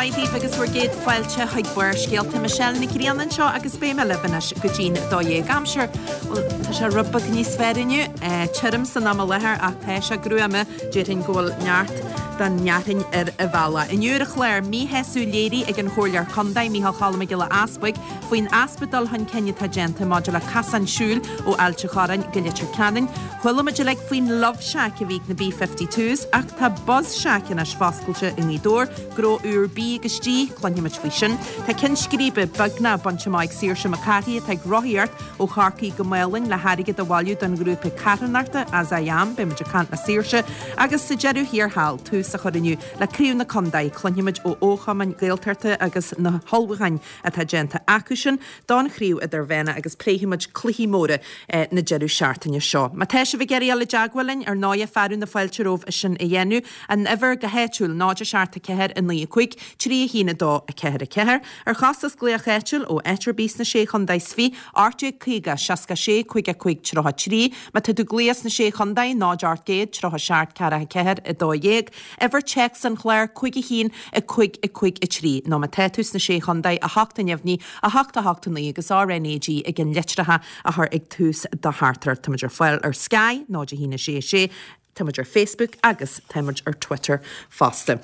maidí agus bfuair géad fáilte chuig buir scialta Michelle na círíanann seo agus bé me lebanas go dtín dó dhé amsir tá sé rubbag níos férinniu tirim san am lethir ach tá sé grúame déirinn ggóil neart dan nearin a bhela. In uúra chléir mí heú léirí ag an chóirlear condaid Mícheál Chalama gile aspaig faoin aspetal han cenne tagenta modula casan siúl ó ailte chorain go litir canin. Chuilimiid le faoin love shack a bhíh na B-52s ach tá buzz shack in as fáscailte in nídór gro úr bí gostí chluinimiid faoi sin. Tá cin scríbe bagna bonse maig Saoirse McCarthy tá groíart ó charcaí go mélinn le haige do bhhaú don grúpa Caranarta as a jam be muidir cant na Saoirse agus sa jeú hir hall tú sa chodiniu le críú na condaid chluinimiid ó óchaman gailtarta agus na holbhain a tagenta acusin don chríú idir bhena agus pléimiid cluhí móra na jeú seaartainne seo. Ma te se bh geirí le deagwalin ar 9 fearú na foiilteróh sin i dhéennn an ever go héitiúil náidir seaarta ceir in lí chuig trí hína dó a ceir ar chastas gléach héitiúil ó etrabís na sé chundaid sví áte chuige seaca sé chuige chuig trocha trí ma tu gléas na sé chundaid náideart géad trocha seart cara ceir i dó dhéag ever checks an chléir chuige hín a chuig i trí nó ma tetus na sé chundaid a hachta neamhní a hachta naí agus RNAG ag an letratha a th ag tús do hátar tamidir foiil ar Sky náidir hína sé tamidir Facebook agus tamidir ar Twitter fásta.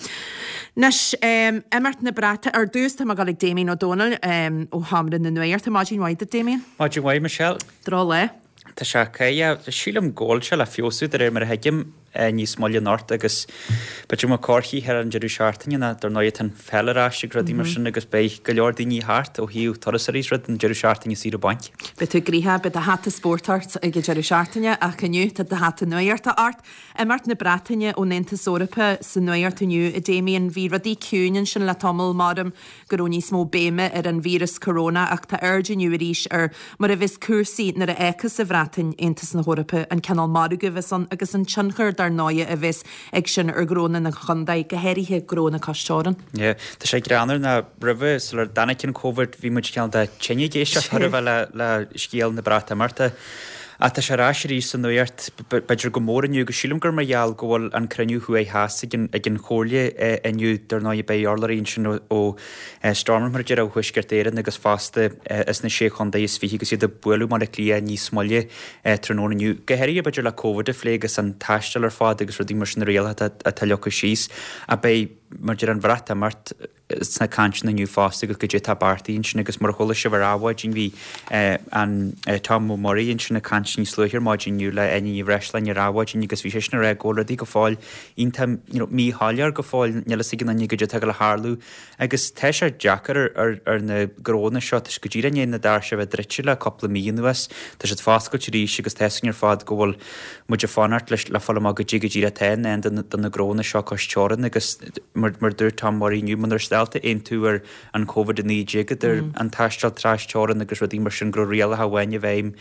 Nes emmert na brata ar dús tá galig Damien O'Donnell ó hamrin na nuir tá máidín waide Damien? Máidín waid Michelle? Drá le? Tá se céia sílam ggóil se le fiosú ar mar heigim níos molla nort agus beidir má cóirchií ar an jeú seaartainine na dar 9 an fellarráiste gradí mar sin agus bei go leor daoine hart ó hiú torasaríos rud an jeú seaartainine sí a baint. Be tú gríthe be a hata sportart ag jeú seaartainine a chaniu tá de hata nuirta art emmart na bratainine ó nenta sórape sa nuirtaniu a Damien bhí radí cúnin sin le tomul marm goró níos mó béime ar an vírus corona ach tá urginiu ríis ar mar a bhís cuasaí na a échas a bhratain intas na hórape an canal marúga bhesan agus an tsinchar dar 9 a bhís ag sin ar gróna na chundaid go héirithe gróna castóran. Tá sé granar na rih sul dana cin COVID bhí muid ceann de tenne géiste thu bheith le scéal na brata marta. A tá sé ráisií san nuirt beidir go mórniu go sílam gur margheall gohfuil an cruniú chu é háasa ag an chóirle iniu dar 9 bearlaíon sin ó stormar mar dear a thuisgirtéan agus fásta is na sé chundaid is fihi agus iad a buú mar a clia níos smolle tróniu. Gohéirí beidir le COVID a phlégus an taistal ar fád agus rudí mar sin réalthe a tallecha síos a bei mar dear an bhrata mart sna cansin na nniu fásta go dé tá bartaín sin agus mar chola se bhar áhaidin bhí an Tom Moríonn sin na cansin slúthir máidinniu le aine bhreislein ar áhaidin agus bhí sé na régóladí go fáil ionta mí hálear go fáil neala sig na go dé le hálú agus te sé Jackar ar na gróna seo tus go ddíra na dar se bheith dritte le coppla míúas tá sé fáscoil ríis agus tesin ar fád go bhfuil muidir fanart leis le fála go ddíra tain an na gróna seo costeoran agus mar dúir Tom Moríonn man stelta ein túar an COVID in níidir an taistal tráisteoran agus rudí mar sin gro réala ha bhaine bhéim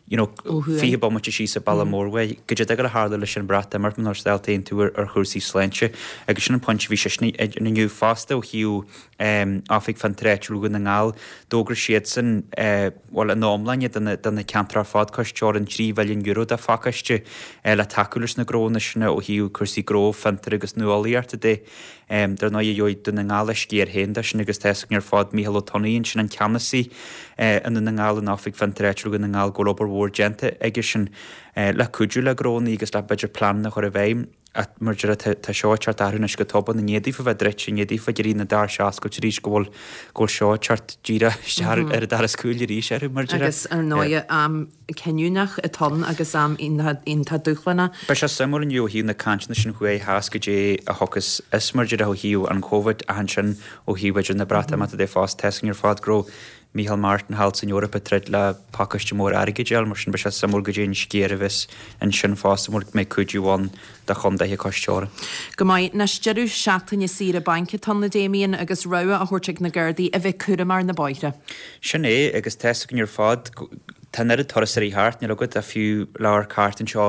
fi bomte sí sa ballamórha go dé a hála leis an brata mar man stelta ein túar ar chusaí sleintse agus sin an point bhí sena nniu fásta ó hiú áfik fan tréitúgan na ngáil dógur siad san bhil an námlainne na ceantar fád costeoran 3 bhilliún euro a facaiste le takeúlas na gróna sinna ó hiú chusaí gróh fantar agus nuáíarta dé dar 9 joid duna ngála scéir hénda sin agus teisc ar fád Mícheál O'Donoghíonn sin an ceannaí an na ngála áfik fan tréitúgan na ngáil global war gente agus sin le cuiú le grónaí agus le beidir plan na chur a bhéim a mar tá seoart arúna go toban na nédí fa bheith dreit nédí fa gurí na dar seas go rís gohfuil ggóil seoart díra ar dar a scúil rís ar mar agus ar 9 am ceniúnach a ton agus am inta dúchlanna. Ba se samú an hiú na canna sin chué háas go dé a hogus is mar a hiú an COVID a han sin ó híbaidir na brata mat dé fás tesing ar fád gro Mícheál Martin halt in Europa tred le pakiste mór airigéil mar sin be se samú go dén scéirvis an sin fásta mór mé cuiúháin de chundaithe costeóra. Go maiid na steú seaachtainine sí a banke tan na Damien agus roia a thuirteigh na Gardaí a bheith cuaramar na baire. Sin agus teiscinn ar fád tan ar a torasarí hart ní agad a fiú leir cartan seo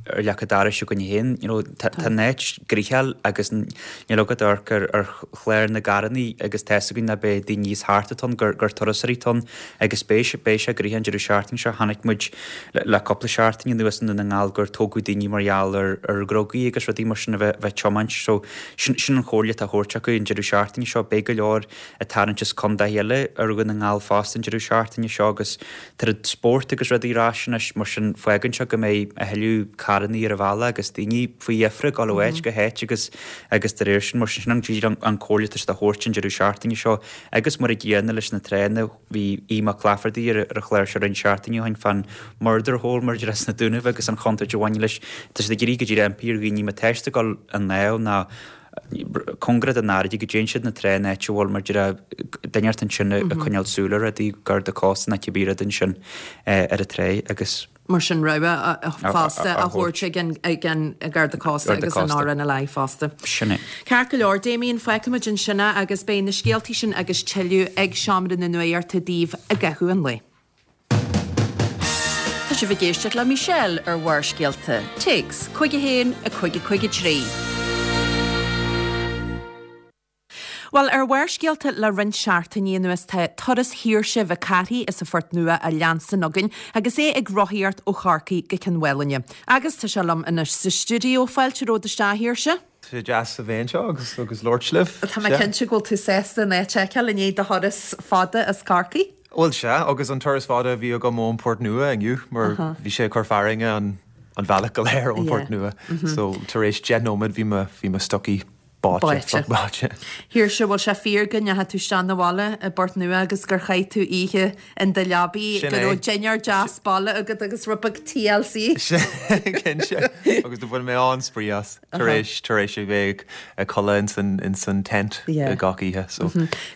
lechadáir se gon héin, tá net gricheal agus logad ar chléir na garaní agus tegann na be dí níos háartaton gur tosaríton agus béise grihan deidir seaarting se hanig muid le coppla seaarting nuas na ngáil gur tógu daoine marall ar grogaí agus dí mar sinna bheith chomaint so sin an choirle a chóirte go in deidir seaarting seo be go leor a tarantas conda heile ar gon na ngáil fástin deidir seaarting seo agus tar sport agus radírásina mar sin foigann se go mé a heú caraní ar a bhela agus daoine faoi efra gáhid go héit agus de réir sin mar sin an cóirletas a chóirtin deidir seaarting seo agus mar a ggéanana leis na tréna bhí íma clafardaí ar a chléir se an seaarting hain fan murder hól mar res na dúnah agus an chonta johain leis Tás de gurí go dtí MP gí ní ma teiste gáil an ná ná congrad a náidí go déansead na tréna bhil mar daineart an sinna a chunealsúlar a dí gar de cósta na cibíra den sin ar a tré agus mar sin roibe fásta a thuirte gan gar de cósta agus an áran a lei fásta. Sinna. Cear go leor déíon feicimiid an sinna agus bé na scéaltaí sin agus teú ag seaamran na nuirta díomh a gathú an lei. Tá sé bh géisteach le Michelle ar bhar scéalta. Tigs, chuige héin a chuige trí. Well ar bhar scéalta le rinn seaartaí nuas toras hiirse bheith caithí is a fort nua a leansan agin agus é ag rothíart ó charcaí go cinhhailne. Agus tá se lom ina sa studio fáilte ródastá hiirse? Tá jazz sa bhéin seo agus Lord Slif. Tá me cinnte ghil tú sésta nétecha le néad a thoras fada as carcaí? Bhil se agus an turas fáda bhí go mó Port Nua aniu mar bhí sé chu faringe an bhealach go léir ón Port Nua. So tar éis genómid bhí me stocí báte. Hír se bhil se fíorgan a tú sean bhála a Port Nua agus gur chaid tú ihe in de leabí go déar jazz balla agus rubag TLC. Cin se agus do bhfuil mé an sprías tar éis sé bhéh a chola in san tent a gacíthe so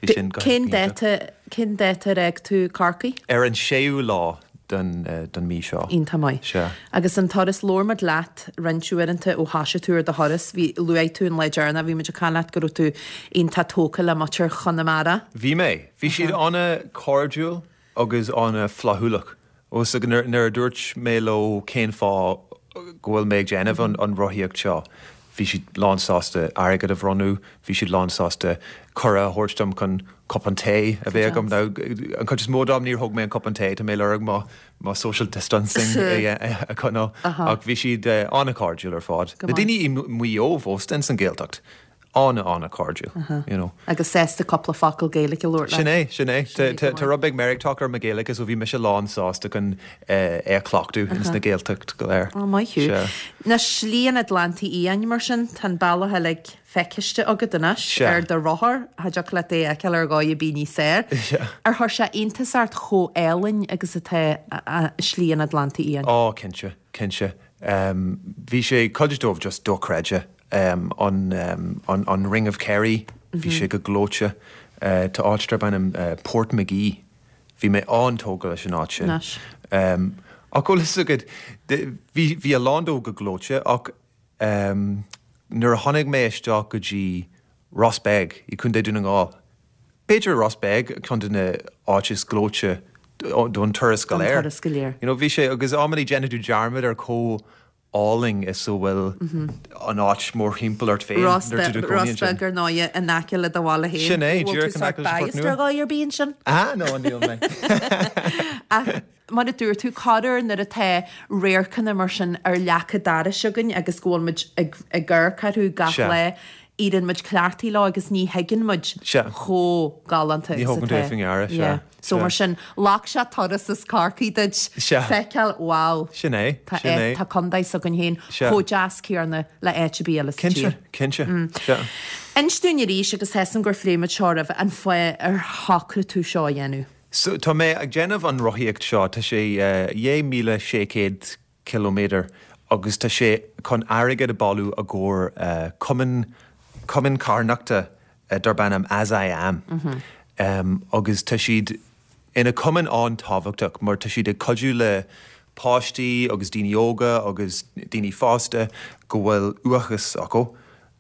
Cin déta ag tú carcaí? Ar an séú lá don mí seo. Ínta mai. Agus an toras lórmad leat rintúiranta ó háise túir de thoras hí luid tú an leidirna bhí meidir caiileat gur tú ínta tóca le matir chunamara. Bhí mé. Bhí siad anna cordúil agus anna flathúlach. Os nar dúirt mé le cén fá ghfuil méid déanamh an rothíocht seo. Bhí siad lánsáasta airgad a bhronú, bhí siad lánsáasta chora thuirstam chun copan té a bheith gom ná an chu módám níor thug mé an copan té a mé le má social distancing a chuná ach bhí siad anna cardúil ar fád. Na daoine muíomhóstan san ggéaltacht. Anna cardúil. Agus sésta coppla facail Gaelic i Lord le. Sinné. Tá rubig Merrick-talk ar me Gaelic as ó bhí me se lánsáasta chun clochtú ins na ggéaltacht go léir. Mai hiú. Na slíon Atlantaí íon mar sin tan bailthe le feiciiste agad inis ar de rothar haideach le é ceil ar gáid bíní séir. Ar thuir se intasart cho élainn agus a slíon Atlantaí íon. Cinse. Bhí sé codidómh just dóchreide. On Ring of Kerry, bhí sé go glóte tá áitre bannam Port McGee, bhí mé antóga leis an áit sin. Ach go lis agad, bhí a landó go glóte ach nuair a tháinig mé isteach go dtí Rossbeg, I chun dún an gá. Péidir Rossbeg chun duna áitis glóte don turas go léir. Bhí sé agus amí genadú dearmid ar có áling is so bhfuil an áit mór himple art féin. Rossbeg gur náide a naceil le do bhála héin. Sinné, dúir an naceil Baistar gáir bíon sin? No, an díol mé. Mar a dúir tú cadar nar a the réircan mar sin ar lechadára sugan agus ggóilmid a gur carú gath le iad muid cleartí lá agus ní heigin muid cho galanta. Ní hogan défing ara. So mar sin lách se toras is carcaí did feiceal wow. Sinné. Tá condáid sugan héin cho jazz cíarna le éitebí eile. Cinse. Instúine ríis agus hesan gur fréimid seoramh an foioi ar thacra tú seo dhéanú. So tá mé ag déanamh an rothíocht seo tá sé 1,600 kilometer agus tá sé chun airigad a ballú a ggóir cumin carnachta dar bannam As I Am. Agus tá siad ina cumin an tábhachtach mar tá siad a codú le páistí agus daoine yoga agus daoine fásta go bhfuil uachas acu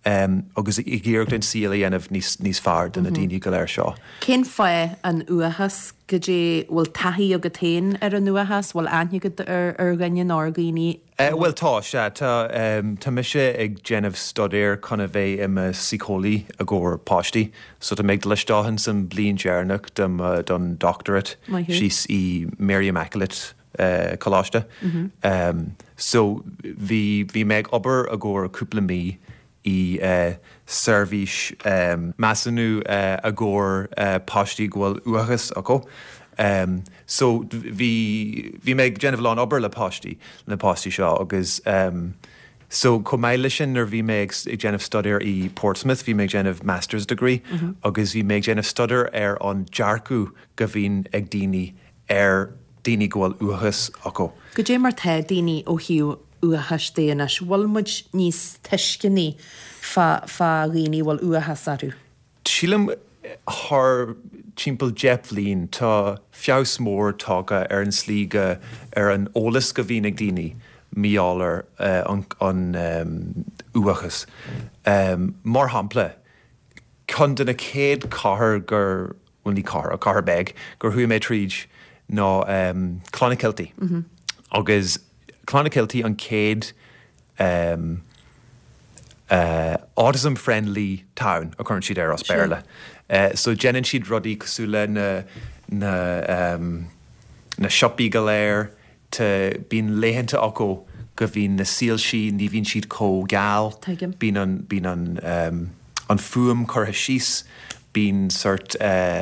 agus I ggéirecht an síla dhéanamh níos fearr den na daoine go léir seo. Cén fá an uachas go dé bhfuil taí a go tain ar an nuachas bhfuil aine go ar ganne ágaoine? Well tá se tá mi sé ag déanamh studéir chuna bheith im sicólaí a ggóir páistí, so tá méid leisteáhan san blion dearnach don doctorate síos I Mary Immaculate choláiste. So bhí méid obair a ggóir cúpla mí I servís measanú a ggóir páistí ghfuil uachas acu. So bhí méid déanamh lán obair le páistí seo agus so comáile sin ar bhí méid ag déanamh studéir I Portsmouth, bhí méid déanamh master's degree agus bhí méid déanamh studéir ar an dearcú go bhín ag daoine ar daoine ghfuil uachas acu. Go dé mar the daoine ó hiú uachas déanais, bhfuil muid níos teiscinní fa rií bhfuil uachas arú. Sílam th timpeall Jeff Lín tá feabhs mór tága ar an slíge ar an ólas go bhín ag daoine míálar an uachas. Mar hampla, chun duna céad cathair gur bhfuil ní cathair beg gur thuaim mé tríd ná Clonacilty. Agus Clonacilty an céad autism-friendly town a chuann siad ar as Béarla. So jeanann siad rudaí cosúla na siopaí go léir tá bín léhananta acu go bhín na síalsí ní bhín siad có gal. Bín an fuam chutha síos, bín sort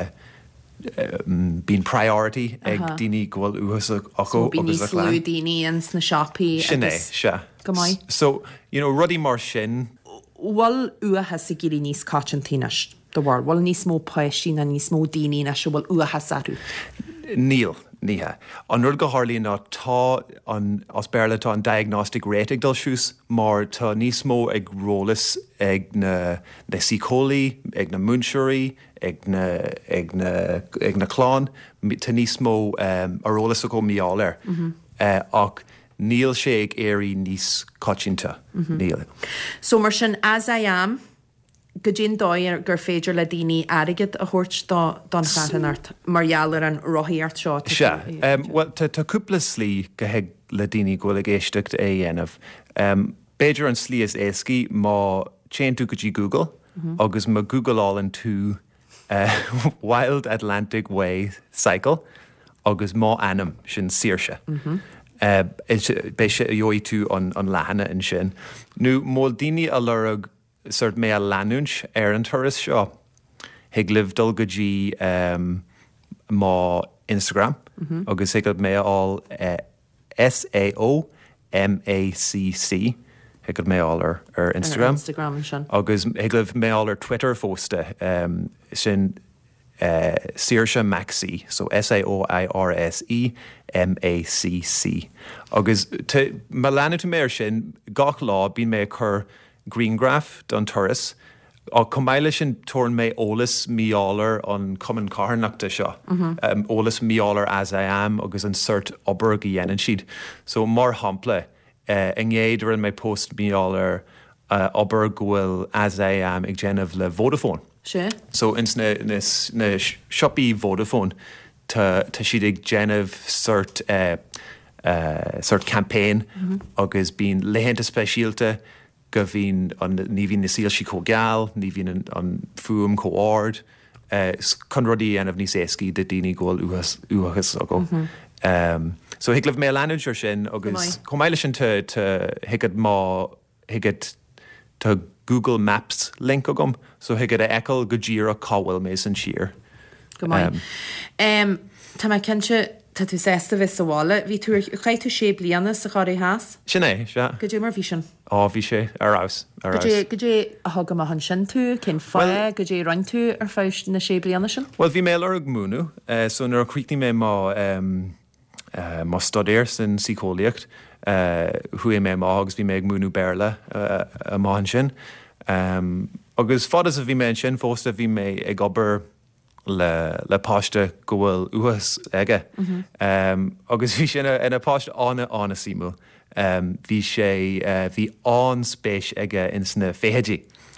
bín priority ag daoine ghfuil uachas acu agus bín níos lú daoine ans na siopaí. Sinné, se. Go maiid. So, rudí mar sin. Bhfuil uachas I gcéirí níos cáitintínas do bhar, bhfuil níos mó páistí na níos mó daoine na se bhfuil uachas arú. Níl, níthe. An rud go háirlíonn ná tá as Béarla tá an diagnostic rate ag dul siús, mar tá níos mó ag rólas ag na sicólaí, ag na múnseirí, ag na chlán, tá níos mó a rólas acu míáil ach níl sé ag éirí níos cáitinta. Níl. So mar sin as I am, go dtíon dóir gur féidir le daoine airigid a thuirt don chatanart, margheallar an rothaíart seo. Se. Well, tá cúpla slí go heag le daoine ghfuil ag éisteacht dhéanamh. Béidir an slí is éascaí má chéan tú go dtí Google, agus má Googleálann tú Wild Atlantic Way Cycle, agus má anam sin saoirse. Bé sé dheoidh tú an lehanana in sin. Nú mó daoine a lurag sort mé a leanúint ar an turas seo. Hiag libh dul go dtí má Instagram, agus hiag mé all SAOMACC, hiag mé all ar Instagram. Agus hiag libh mé all ar Twitter fósta sin Saoirse Maxi, so SAOIRSE MACC. Agus má leanú tú mé sin gach lá bín mé chur Greengraph don turas, a comáile sin torn mé ólas míálar an cumann carnachta seo. Ólas míálar as I am, agus an sort obair go dhéanann siad. So mar hampla, ingéidir an mé post míálar obair ghfuil as I am ag déanamh le Vodafone. Sure. So ins na siopaí Vodafone tá siad ag déanamh sort campaign agus bín léhananta speisialta go bhín ní bhín na síalsí có gal, ní bhín an fuam có áard, chun rudaí anamh níos éascaí de daoine ghfuil uachas acu. So hiag libh mé leanúir sin agus comáile sin hiagad tá Google Maps link agam, so hiagad a ecail go ddíra cáhfuil mé san siar. Go maiid. Tá mai cinse tá tú sésta bhís sa bhála, bhí tú chaid tú sé bliana sa choirí háas? Sinné, se. Go dtí mar bhí sin? Bhí sé arás. Go dtí a thugam a han sin tú, cin fá, go dtí roiin tú ar fáist na sé bliana sin? Well, bhí mé ar ag múnú, so nuair chuicní mé má studéir san sicólaíocht, thuaim mé agus bhí mé ag múnú Béarla a máhan sin. Agus fadas a bhí mé sin fósta bhí mé ag obair le páiste go bhfuil uachas aige. Agus bhí sin ina páiste ána símú. Bhí sé bhí an spéis aige in sna féhéidí.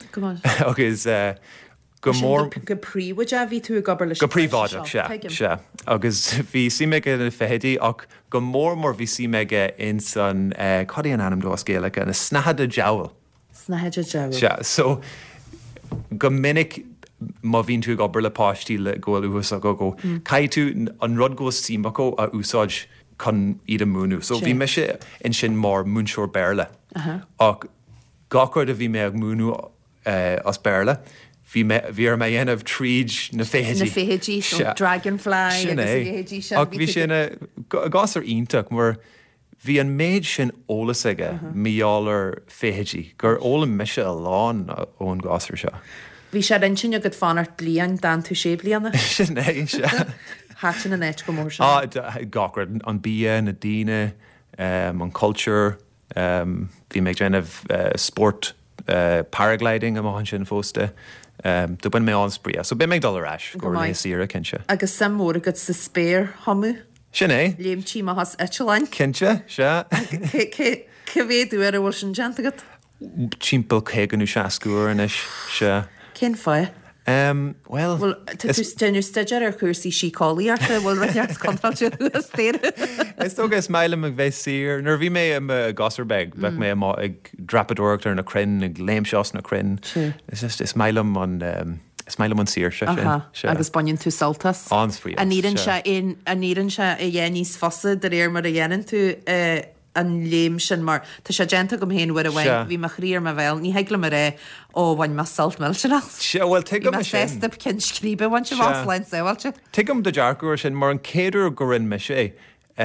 agus go mór go príomhaide a bhí tú gobar le go príomháideach se agus bhí si meige na féhédí ach go mór bhí si meige in san chodí an anam do scéalacha na snahad a jowl. Snahad a jowl. So go minic má bhín tú gobar le páistí le ggóil ús a go cai tú an rud go símachó a úsáid chun iad a múnú. So bhí me se in sin mór múnseoir béirle. Ach gacuir a bhí mé ag múnú as béirle, bhí mé dhéanamh tríd na féhéidí. Dragonfly. Ach bhí sinna gás ar ionach mar bhí an méid sin ólas aige míálar féhéidí, gur óla meise a lán ón gásar seo. Bhí sé insin agad fanart blian dan tú sé blianana? Sinné se. Háin an éit go mór se. Gachar an bia na díine, an culture, bhí méid déanamh sport paragliding am an sin fósta. Do buin mé ansprí, so be méid dul arás go le sira cinse. Agus sam mór agad sa spéir hamu? Sinné? Léim tí a has Etlein? Cinse, se? Cehéadú ar a bhil sin gentagad? Timppel céganú seaascúir inis se. Cén fáid? Well, dénú steidir ar chuirsí síáí arta bhfuil raart contrate stéir. Is tógus meile a bheith sir, nar bhí mé am gasarbeg, bheith mé ag drapadúachtar na crinn ag léimseás na crinn. Is meilem an sir se. Agus banin tú saltas. Ansprí. A níran se i dhéanís fosa de réir mar a dhéanaan tú an léim sin mar tá sé genta gom héin war a bhain bhí mar chríir me bhil, ní heagla mar ré ó bhain mas salt mell se bhfuil tuigem sin. Bhí cin scríbe bhain se bháslein saoilte. Tuigem de dearcúir sin mar an céidir go rinn me sé.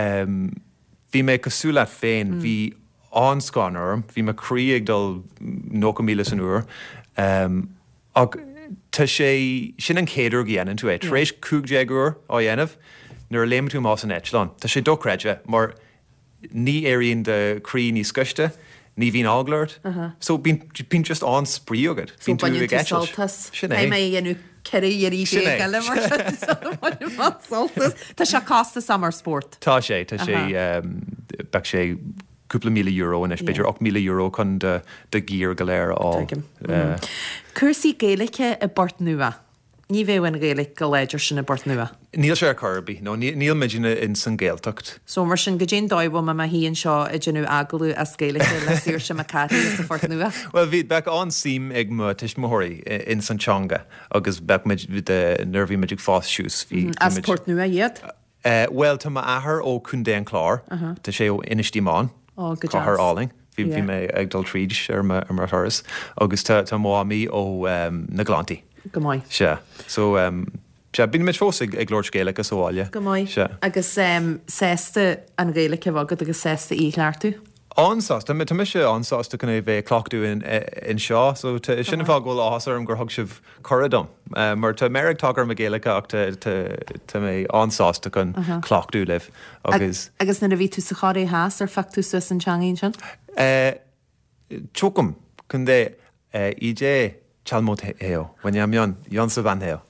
Bhí mé cosúla féin, bhí anscánar, bhí me críag dul 9,000 an uair. Ag tá sé sin an céidir ghéanaan tú é, tréis 50 uair á dhéanamh, nuair léim tú más an Eitleán. Tá sé docreide, mar ní éiríonn de crí ní scuiste, ní bhín áglairt. So bín just an sprí agad. So banin tú saltas. Sinné. Mé dhéanú ceirí ar ífé geile mar saltas. Tá sé cásta summer sport. Tá sé beh sé cúpla míle euro in beidir 8 míle euro chun de gír go léir á. Cursaí Gaeilge a bort nua. Ní bhéhhain Gaeilge go léidir sin a bort nua. Níl sé Kirby, no níl meidine in san Gaeltacht. So mar sin go dén dóibh me híonn seo i dgenú agalú a Gaeilge le sír sem a caí sa fort nua. Well, bhí beag an sim ag mu tuismóirí in san teanga, agus beag de nervhí meidir fás siús. As port nua iad? Well, tá ahar ó chundéan chlár, tá sé ó inistíán, chahar áling. Bhí mé ag dul tríd ar mar thuras, agus tá máí ó na Glantaí. Go maiid. Se. So, bín mit fós ag glóir Gaeilge a sáile. Go maiid. Agus sésta an Gaeilge bhagad agus sésta íchleartú? Ansásta, tá mis sé ansásta chuna bheith clochtú in seo, so sinna fá ghil áhasar am gur thug sibh choradom. Mar tá méid tágar me Gaeilge ach tá mé ansásta chun clochtú libh. Agus na bhí tú sa choirí háas ar factú sus an teangaín sin? Tuacham chun dé idé chalmót héo, when am Jan sa van héo.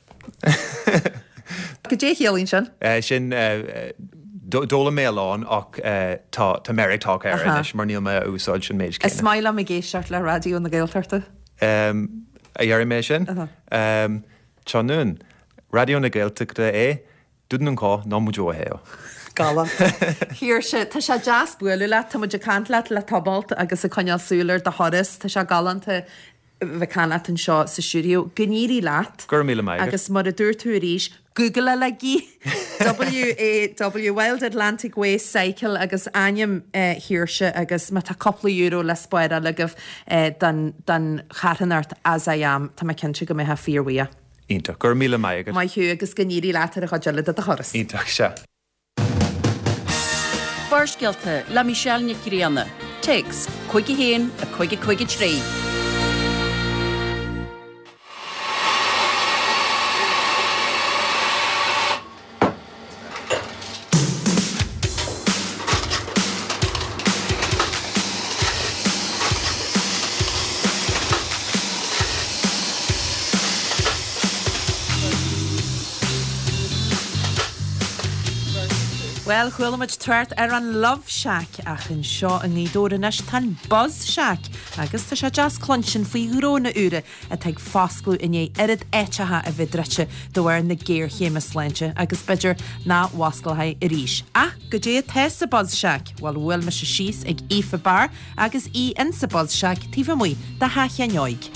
Go dé chéalín sin? Sin dóla mé lán ach tá méid tá ar mar níl me úsáid sin méid. Is smaile me géisteart le radio na Gaeltarta? A dhear mé sin? Tánún, radio na Gaeltachta dúdan an cá ná muú héo. Gala. Hír se tá sé jazz buúile le tá muidir cantlaat le tabalt agus a conealsúlar de thoras, tá se galanta bheith canat an seo sa siúriú gníí leat agus mar a dúir tú ríis Google le gí W Wild Atlantic Way Cycle agus aim hirirse agus me tá coppla euro le spáire legah den chatanart as am tá me cinnte go mé ha fíorhia. Ínta gur míle maigad. Mai hiú agus gníí leat a chuile a choras. Íntaach se. Barsgealte le Michelle Nicríanna. Text chuige héin a chuige trí. Well, chuilmuid tuairt an Love Shack ach an seo an ngídóranis tan Buzz Shack agus tá sé jazz clonsin faoi úróna ure a teag fásclú iné irid éitethe a bhidreite dohar na géir chémas leinte agus beidir ná wascaltha i ríis. Go dé test sa Buzz Shack, bhil bhfuil me se síos ag Aoife Bar agus í in sa Buzz Shack tífa muoi de hacheanneoig.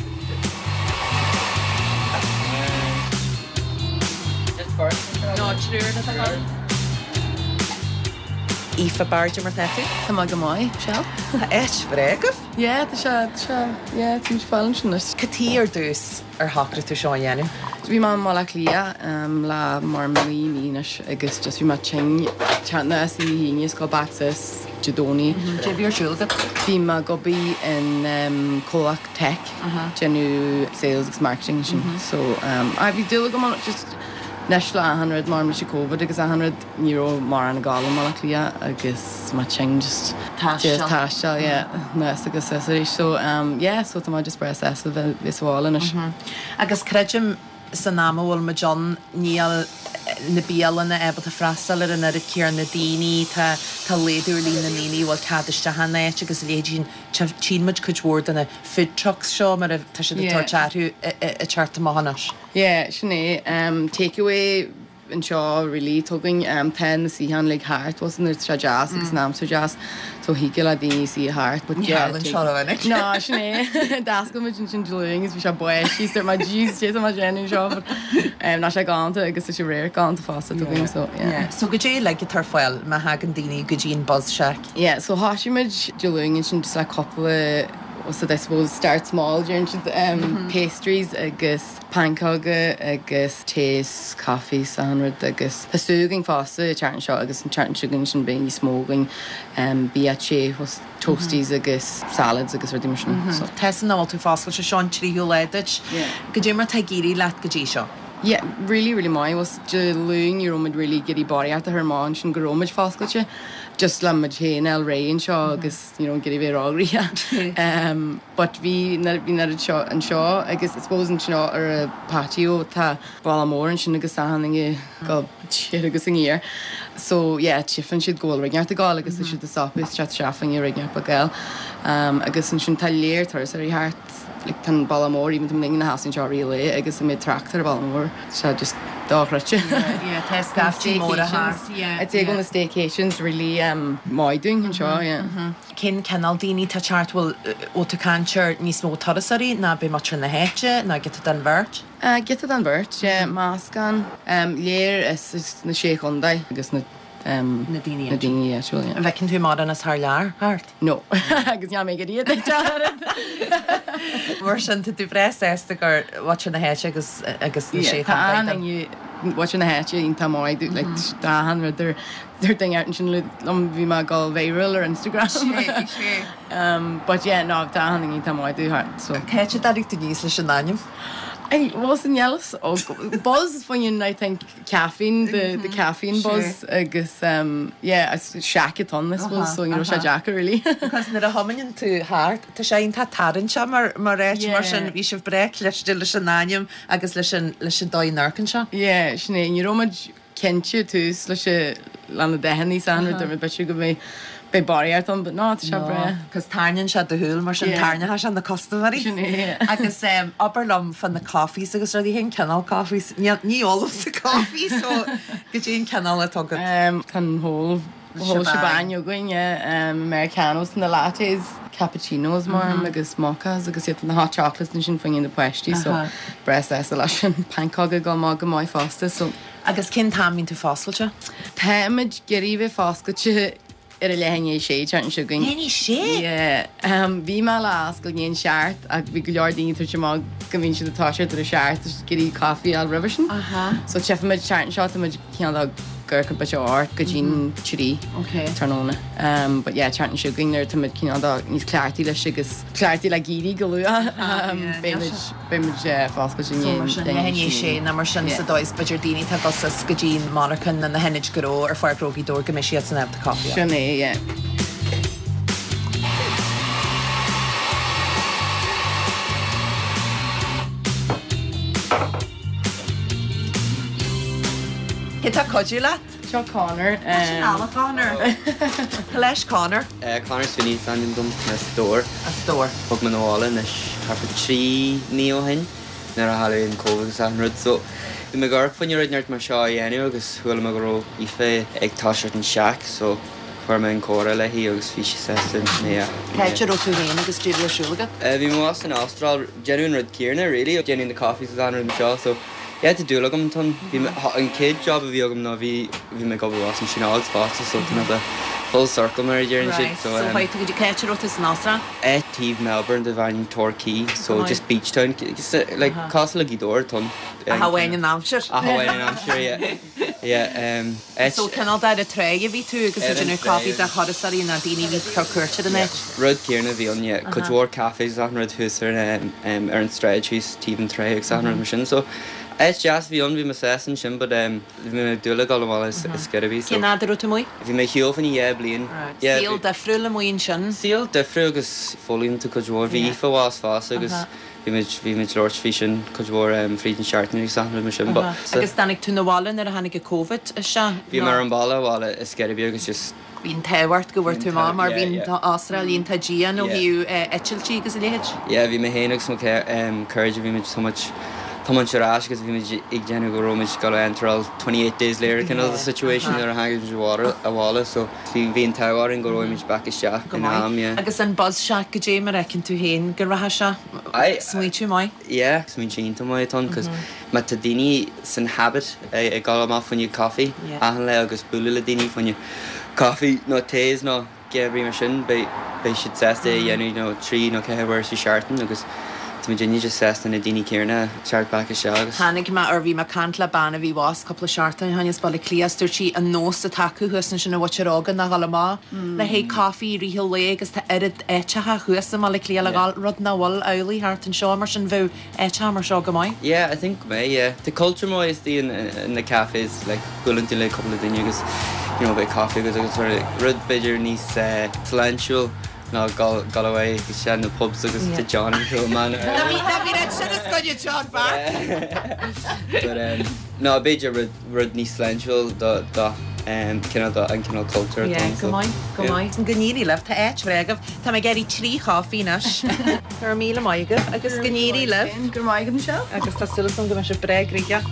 No, Aoife Bar mar theú? Tá má go maiid, seo? Éis bhréagah? Tá tí fáin sin. Catí ar dús ar thachra tú seo dhéanú? Bhí má mála lia le mar mííis agus just bhí mar teanna í híos go baxas Jadóní. Bhíar siúlga? Bhí má gobaí in Colac Tech, genú sales agus marketing sin. So bhí dúla go má just Neis le 100 mar me COVID agus 100 euro mar an gála mála lia agus má just táisteil nes agus seéis. So so tá má just bres a visháin is. Agus creidim san námhil me John níl na bíalana ebal a freistal ar an ar céar na daoine tá léadú lí na naoine bhil cadaiste hanéit agus léidirn tímuid chuidhór na food trucks seo mar tá sé tarteú a teartta máhanas. Sinné takeaway an seo rilí tugaing 10 na síhan le háart was an tra jazz agus nám sa jazz so hí go a daoine sí háart an seohanig. No sinné das go sin dúing is bhí se buis sí mar ddís sé mar géanú seo ná sé gáanta agus sé réir gáanta fásta tugaing so. So go dé le tar foiil me hagan daoine go dtíon Buzz Shack? So háisiimiid dúing sin just le coppla so I suppose start small during pastries agus pancaga agus teas, coffee, sandwich agus hasúging fásta chartan seo agus an chartan sugan sin being smóging biaché was toasties agus salads agus ruí mar sin. So teas an áil tú fáscail se seán tríú leidir go dé mar taigéirí leat go dtí seo? Yeah, really mai was de luing you romid really giddy body at her man sin goromid fáscailse just le mid héin el rain seo agus giddy bhé ágraí but bhí na seo an seo agus I suppose an seo ar a patio tá Ballamór an sin agus sahanning go siad agus in ír so tifan siad ggóil rigneart a gáil agus siad a sapis chat seafing i rigneart a gail agus an sin tal léir tar ar í hart like tan Ballamór even tam na house in Jory le agus a mid tractor Ballamór so just dáhratse test gaftí móra I take on the staycations really my doing an seo cin cenal daoine tá chartfuil ó tá cantir níos mó tarasarí na be mat na héite na get den bhirt? Get an bhirt máscan léir is na sé chundaid agus na daoine bhecinn tú mar an as th lear hart? No agus mé go dtíad Mar sin tú bres éiste gur wat na héite agus na sé watch na hatch in tamoid like da they're thing out sin bhí má gáil viral ar Instagram but no da in tamoid hart so Keite darí tú níos leis an naim? I wasn't jealous buzz when I think caffeine the caffeine buzz agus shack it on this was so sé Jackar really because na a homin tú hart tá sé tá taran se mar réit mar sin bhí sih brec leis leis an náim agus leis an dóid narcan seo? Sinné ní romid kense tús leis lena dehanní san der be go mé be bariart on but not bre cos tarnin se de húil mar sin tarne ha an na costamharí agus Aberlum fan na coffees agus ruí hen canal coffees ní all of the coffees so go dtíon canal atugad can hol sebain going Americanos na lattes cappuccinos mar agus mochas agus na hot chocolates sin faoin na puistí so bres lei sin pancaga go má go mai fásta so agus cin táín tú fásilte? Táid geí bheith fáscailte ar a lehanné sé tean sugain. Ní sé? Bhí má las go gnéon seart ag bhí go leor daoine tuairte má go bhíonn si atáisiir ar a seart gurí caí al riversin. So tefaid tean seo muid ceanna gur be át go dtín trí tarnóna. But tean sugain ar tuid cinná níos cleirtí le sigus cleirtí le gíí go luúa béimiid fáscail sin héné sé na mar sin sa dóis beidir daoine tá go go dtín mánachan na henid goró ar foiróí dó go misisiad san ebta coffee. Sinné, Tá codú leat? Seo Connor. Connor. Leis Connor. Connor Sweeney standing dum na store. A store. Bog man óla na harpa 3 nío hin nar a Halloween COVID an rud so the me gar fan your nerd mar seo anu agus hula me go ife ag táisiart an shack so for me an córa le hi agus fi sestin ne. Keir ó tú héana agus tíir siúlaga. Vi was in Austral genuine rud Kierna really genuine the coffees an rud seo so yeah to do lagam ton vi an kid job vi agam na vi me go was an shinals fast so kind of a full circle mar year and shit so how did you catch it in Austral? Eve Melbourne divine Torquay so just beach town like Castle Gidor ton how when in Hampshire yeah so can all that a tray vi tú agus in coffee da chodasari na dini vi curture in it Rud Kierna vi on yeah couture cafes on Rud Huser Ernst Strategies Stephen Trey examiner machine so it's just vi on vi me session shim but vi do like all while is gonna be so na dro mooi vi me hiel van die blien yeah seal da frulle mooi shin seal da frugus falling to couture vi for was fast agus vi me George Fishin couture Frieden Shartner examiner machine but agus danig tú na wallen er hannig COVID is sha vi mar an balla wall is gonna be agus just Bhín tehhart go bhfuir tú má mar bhín Austrálín tá dían ó hiú etiltí agus léid. Yeah, bhí me héanaach sm courage bhí me so much Thomas Sharash because we ag genu go Romish got entral 28 days later kind of the situation there hanging in water a wall so we in Taiwan and go Romish back a shack in yeah agus an buzz shack go Jamie reckon tú hen go rahasha I sweet you mai yeah sweet chin to my ton cuz matadini sin habit I got them off when you coffee and le agus bulula dini when you coffee no teas no Gary machine by should say you know tree no care where she sharten agus to me just says in a dini Kierna chart back a shags Hannig ma urvi ma cantla bana vi was couple of shartan hannes ball cleaster chi a nose taku husn sin what your organ na galama le hey coffee rihil leg is ta edit echa hus mal clear gal rod na wall early heart and shomers and vu echa mar shoga mai yeah I think yeah the culture more is the in the cafes like going to like couple of things you know by coffee because sort of red bidger nice sensual no Galway the pubs agus to John Hill man but no bidger red nice sensual the Canada and Canal culture come on gníri left ta etregah tá me geri 3 coffee nas ar míle maige agus gníri left gur maigem seo agus tá sulson go me se bregriga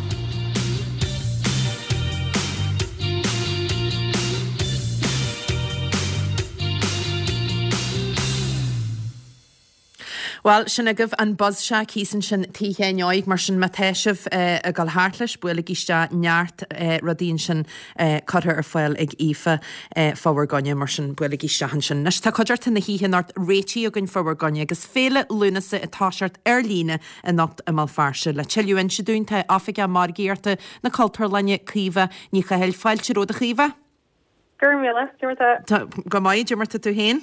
Well, sinna gibh an buzz se císan sin tíchéineoig mar sin matéisih a gal háartlas buil giste neart rodín sin chuir ar foiil ag ife fáhar gonne mar sin buil giste han sin. Nes tá chuidirta na híhéanart réití a gunn fáhar gonne agus féle lúnasa a táseart ar líne a nacht a mal farse le tiúin si dúnta áfiige mar géirta na cultúr lenne cíomh ní chahéil fáilte róda chíomh? Gur míle, go maiid demarta tú héin?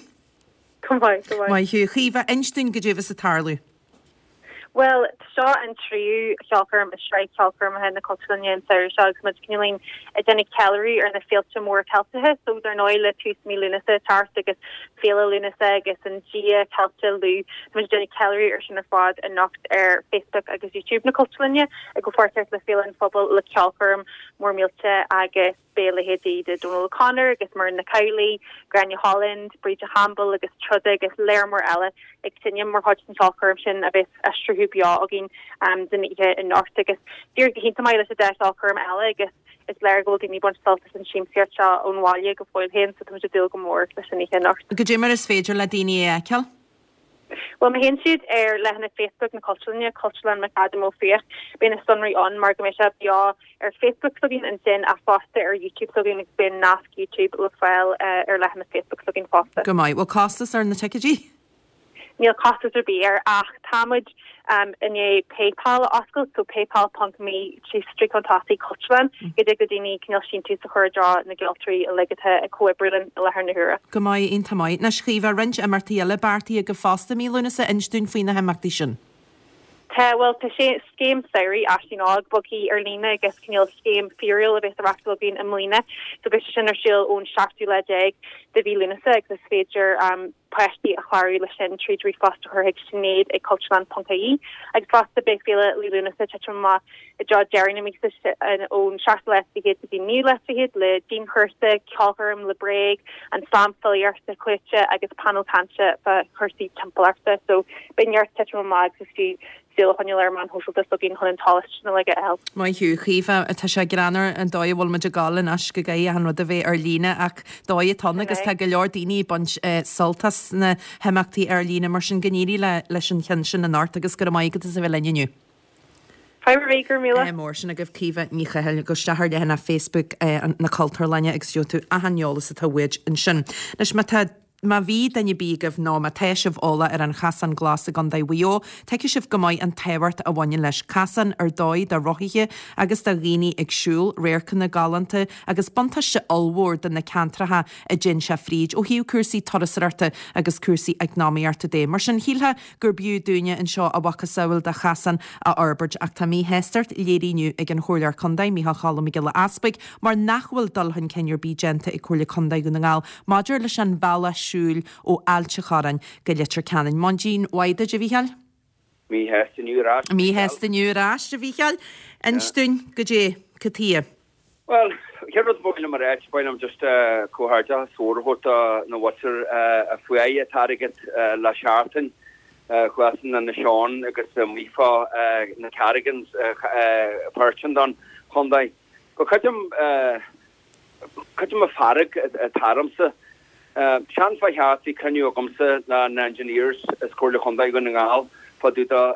Mai hiú chíomh einstún go dtíobh sa tarlú. Well, seo an tríú seolcharm a sreid seolcharm a hen na cultúrne an saoir seach muid cinelín a dennig calorie ar na féilte mór caltathe, so they're noile 2,000 lunasa tart agus féle lunasa agus an gia calta lú muid dennig calorie ar sin fád a nocht ar Facebook agus YouTube na cultúrne a go fortar le félan phobal le seolcharm mór mílte agus béle hédí de Donald O'Connor agus mar na Cowley, Grania Holland, Bridget Hamble agus Trudde agus Lairmore Ella ag sinne mar Hodgson seolcharm sin a bit astruhúbia agin den ihe in North agus dear hinta mai a de seolcharm Ella agus is leir go gin ní bunch saltas an síimsiart se ónháile go foiil hen so mu dul go mór leis in ihe North. Go dé mar is féidir le daine eiceal? Well, ma hen siad lehna Facebook na cultúrne cultural macadam ó fioch ben a sunry on mar gomisha bia Facebook login and sin a fosta YouTube login ag ben nasc YouTube le file lehna Facebook login fosta. Go mai, well costas ar na ticketí? Neil costas ar beer ach tamid in a PayPal oscail so PayPal.me she's strict on tasi cultural gedig godini cnil sin tú sa churdraw na giltry a legata a coebrulin a lehar nahura. Go mai inta mai na scríomh rinch a martíile bartaí a go fásta mílúna sa instún faoin na heachtaí sin. Well, to scam Siri, Ashton Og, Bucky, Erlina, I guess Kenil scam Furial, a bit of Ractal and Melina, so Bishan or Shill own Shaftu Ledeg, the V Lunasa, the Fager, poisty a chwaru le sin trídri foster her hignéid e cultureland.ie ag fasta be fele luna ma e jo Jerry mix an own Charlotte to be new lehead le Dean Cursa, Calgrim, Le Breg and Sam Filliarsta Clutcha agus panel tancha Cursi Templarsta so ben your ma si man ho gin hun talist na le el. Mai hiú chifa a tá sé granar an dóhil me de galin as go gaí an rud a bheith ar lína ach dóid tanna agus tá go leor daoine bunt soltas na hemachtaí ar lína mar sin gníí leis an chean sin na nárt agus go maigad is a bheith leniu. Firebaker Mila. Mór sin a goh cíh nícha heil go stethir de na Facebook na cultúr lenne agú tú a hanolalas a táhuiid an sin. Leis ma bhí danne bígah ná ma teisih óla ar an chasan glas a gan dahuió, teice sibh go maiid an tehart a bhaine leis casan ar dóid a roiige agus de rií agsúl réircan na galanta agus bantaiste allhór den na cantratha a gin se fríd ó hiú cuasaí torasarta agus cuasaí agnáíarta dé. Mar sin hílthe gur bú dúine an seo a bhacha saoil de chasan a arbert ach tá mí heistart léiríniu ag an chóirlear condaid mí chaála mi gile aspaig, mar nachhfuil dulhann cennear bígenta i chóirla condaid go na ngáil, Maidir leis an bhela siúl ó ailte charan go letar canan. Mondín waide de bhícheal? Mí heasta nniuúrás. Mí heasta nniuúrás de bhícheal. An stún go dé catí. Well, Gerard Boyle mar réit, bainam just cóharta sórhota na water a fuai a target la Charlton chwasan na Sean agus mífa na Carrigans Perchandon Hyundai. Go cajum a farag a taramsa Sean Fahati canú gomsa na engineers scoirle Hyundai go ngal faduta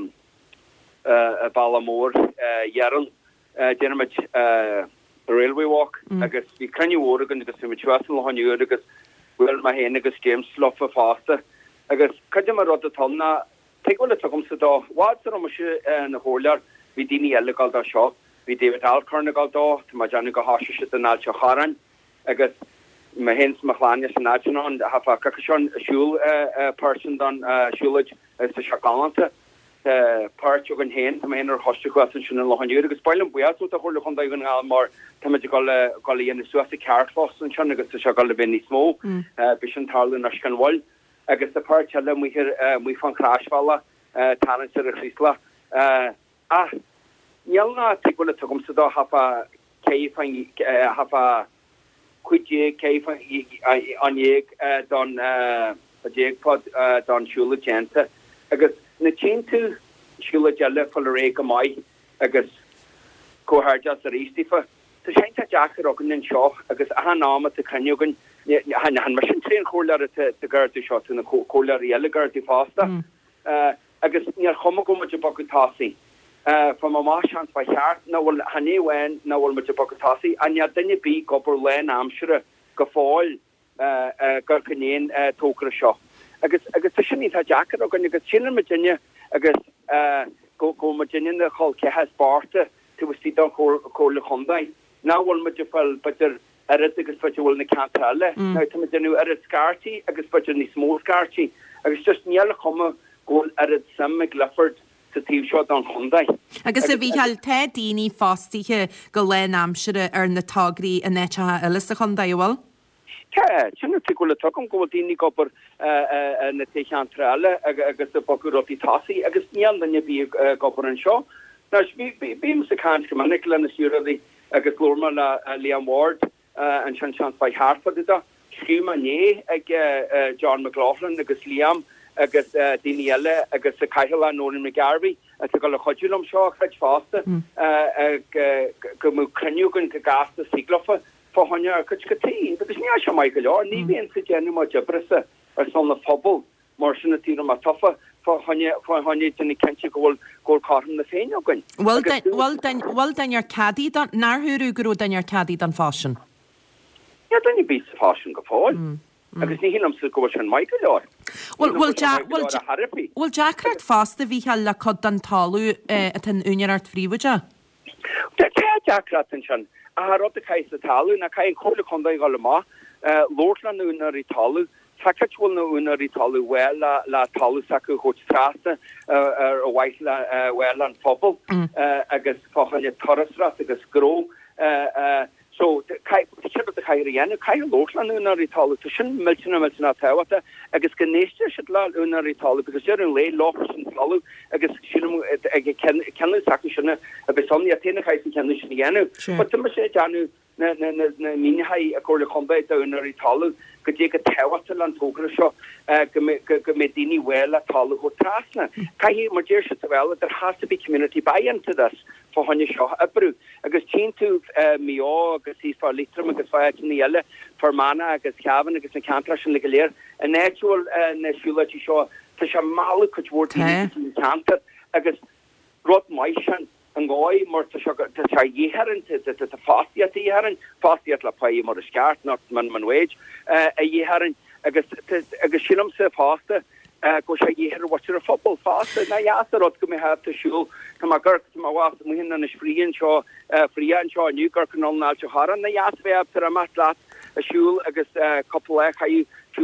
Ballamore Yaron Jenmich railway walk agus vi canú Oregon agus Michoasan hanú agus well ma hen agus James sloffa faster agus kajam rod tonna tegol tugomsa da wat am na hólar vi dini illegal da shop vi David Alcornagal da ma Johnny go hashe den al charan agus ma hens machlania san national hafa kakashon shul person don shulage as the shakalanta part jogan hen ma hen hoste kwasan shun lo hanyu agus spoilum buya so ta hol kon daigan al mar tamajikal gali in suasi cartlos and chun agus the shakal benny smo bishan tarlin ashkan wall agus the part challam we here we fan crashwalla talent risla yalna tikula tugum sada hafa kayfan hafa Quidje Kaifa Anyeg don Jagpod don Shula Jenta agus na chintu Shula Jella Folrega Mai agus Coharja Saristifa to Shanta Jacket Ogan and Shaw agus Ahanama to Kanyugan Han Machine Train Cola to Gertie shot in the Cola Yellow Gertie Foster agus near Homogoma Jabokutasi. From a marshans by heart, now will honey when now will much Bokatasi, and yet then you be copper len Amshire, Gafoil, Gurkanin, Toker Shaw. I guess the Shinny jacket, or going to get Chin Virginia, I guess go Virginia, the whole Kehas Barta to see down Cola Hyundai. Now will much but they're Eric but you will in the Cantale, now to the new Eric Scarty, I guess but in the small Scarty. I was just near Homa, go Eric Sam McLefford. Shot on Hyundai. Agus a bhícheal te daoine fástaithe go len amsire ar na tágraí a nettethe eile a Hyundai bhfuil? Tá, sinna ticúla tucham go daoine gopur na teichantrale agus a bocu roti tasi agus níl danne bí gopur an seo. Now bím sa cant gomannic le na siúraí agus glórma le Liam Ward an chans by Hartford ida. Sciúma né ag John McLaughlin agus Liam agus Danielle agus a Kaila Nolan McGarvey at go chodulum shaw fetch faster go mu Kanyugan go gasta siglofa for honya kuchkati but there's nia Michael or ni bien se genu ma jabrisa or son of pobble marshina ma tofa for honya tini kenchi go carton the fein ogun well then your caddy don nar huru gro then your caddy don fashion yeah then you be fashion go fall agus ní hinam go an Michael or Well Jack rat fasta bhícheal le cod an talú an úneart fríomide? Jack rat an a rot a caiis a talú na caiin chola chundaí gal má Lordland únarí talú Fakatúil na únarí talú well la talú sacu chut strasta ar a Whiteland well an pobl agus fáchaile torasrat agus gró So the Kairian, Kai Lochland Unarital, Tushin, Melchina Tawata, agus Ganesha should la Unarital, because you're in lay lockers and follow, agus Shilum, Kenlis Akishana, a Besomnia Tena Kaisi Kenishanianu, but the Mashajanu, Minihai, according to combat Unarital, could take a Tawata and Tokra, Medini Wella, Talo Trasna. Kai Majesha Tavella, there has to be community buy into this for Honishaw Abru. Agus chain to Mio, agus he's for Litrum, agus fire in the Ella, for Mana, agus Cavan, agus the Cantrash and the Galir, a natural Neshula Chishaw, Tashamala could work in Canter, agus Rot Maishan. And goy more to yeherin to fastia to yeherin fastia la pay more scart not man wage a yeherin agus shilum se fasta go sha yeher watch a football fasta na yasa rot go me have to shul come a gurk to my was muhin na free and shaw new gurk and all na haran na yasa be up to a matlat a shul agus couple hay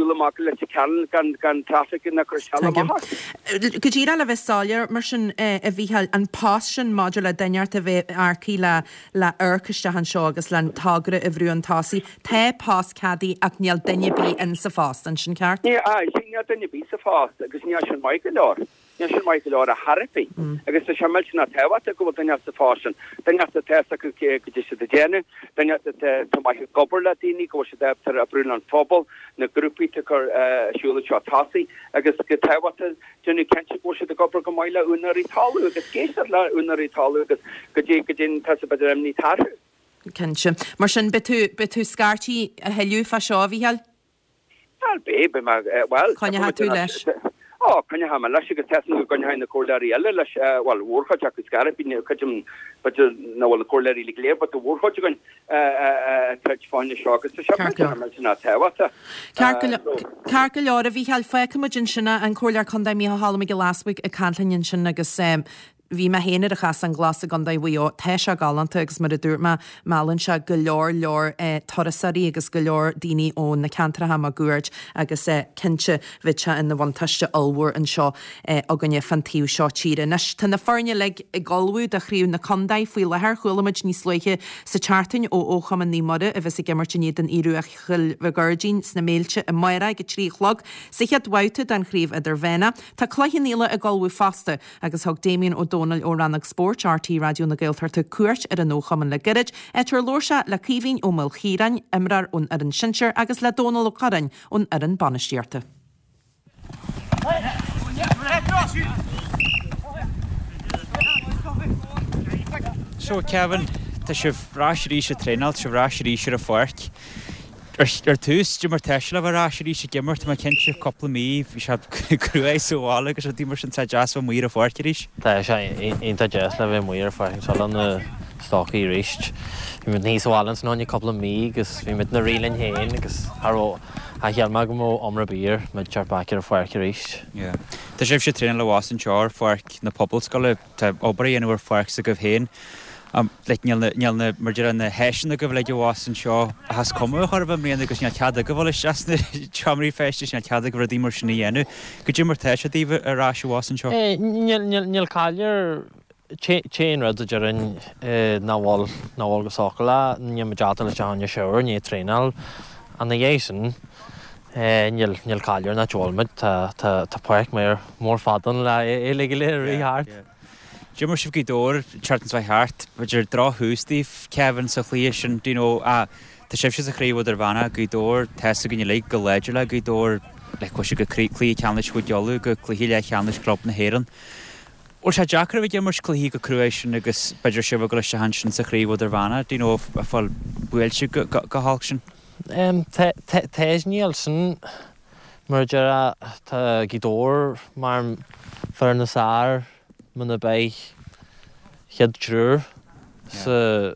gan traffic in the Crystal. Could you tell us all your merchant a vehicle and passion modular Danyart of Arkila la Urkishtahan Shogas Land Tagra everyone Tassi, Te Pas Caddy Akniel Denyabi and Safast and Shinkart? Yeah, I think not Denyabi Safast, because Nyashan Michael or Nyashan Michael or a Harapy. I guess the Shamelch not have what to go with the fashion. Then you have to test the the Jenny, then you have to Michael Gobber Latini, go to the Brunan Fobble, the group Shula Chatasi, I guess the Tawata, Jenny can't go to the Gobber Gamila Unaritalu, the case of La Unaritalu, the Gajin Tasabadamni Tatter. Kensham. Marshan Betu Scarchi, a Helu Fashovihal? I'll be, well, can you have two lash? Oh, can you have a lash? You can test going behind the Cordari, well, work at Jack is Garapin, but no, the Cordari clear, but the work what you're going touch find the shock. It's a shock. Carcalora, we held Fakamajin Shina and Corlar Condami Halmig last week, a Cantlin Shinagas. Bhí me héanaar a chas an glas a gandai bhuio teis a galanta agus mar a dúirma málann se go leor torasarí agus go leor daoine ón na Cantratha a gúirt agus cinse bhite in na bhainteiste olmhór an seo aganne fantíú seo tíre. Nes tá na farne le I galbhú a chríú na condaid faoi lethir chulamid níos luiche sa chartain ó ócham an nímara a bheits i gimmarte níiad an íru a chil bhagardín sna méilte a maira go tríchlog sa chead bhaute den chríomh idir bhéna. Tá cloiche níla a galbhú fasta agus thug Damien O'Donnell ó Ranach Sport RT Radio na Gaeltar te cuairt ar an nóchaman le girid etar lórsa le cíhín ó mil chírain imrar ón ar an sinseir agus le Donal ó Carain ón ar an banistearta. So Kevin, tá sibh ráisií se trénal, sibh ráisií se a fork. Tús du mar teisle bh ráisií se gimmart má cinse coppla mí bhí se cruéis súála agus a dtí mar sin tá jazz bh muir a forciríis. Tá sé onanta jazz le bheith muir a forc sal an na stochaí rist. Bhí mit níos bhálan san áine coppla mí agus bhí mit na rialainn héin agus a chealma go mó omra bír mit tearpácear a forciríis. Tá sibh se trénal le bhás an teir forc na poblscoile tá obair dhéanamhar forc sa go bhéin. Níl mar dear na héisina go bh le bhás an seo a has cumú chuir bh mríonna agus neal ceada go bhfuil seasna teamraí féiste neal ceada go bhí mar sinna dhéanú. Go dtí mar teise díomh a ráisiú bhás an seo? Níl cáilear chéan rud a dearan náhil go socaile ní deata le teáine seoir ní trénal an na dhééisan níl cáilear na teolmid tá páic mar mór fadan le éige le ríthart. Jimmer sibh gidóir chartans bhaith hart, beidir drá hústíh Kevin sa chluí sin tá sibh se a chríomh ar bhana gidóir testa gonne le go léidir le gidóir le chuise go clí cheannis chu deolú go chluí le cheannis club na héan. Or sé Jackar bh gimmar chluí go cruéis sin agus beidir sibh go leis sin sa chríomh ar bhana, a fáil builte go háil sin? Téis níl sin mar dear tá gidóir mar fear na sár Muna bei chead trúr sa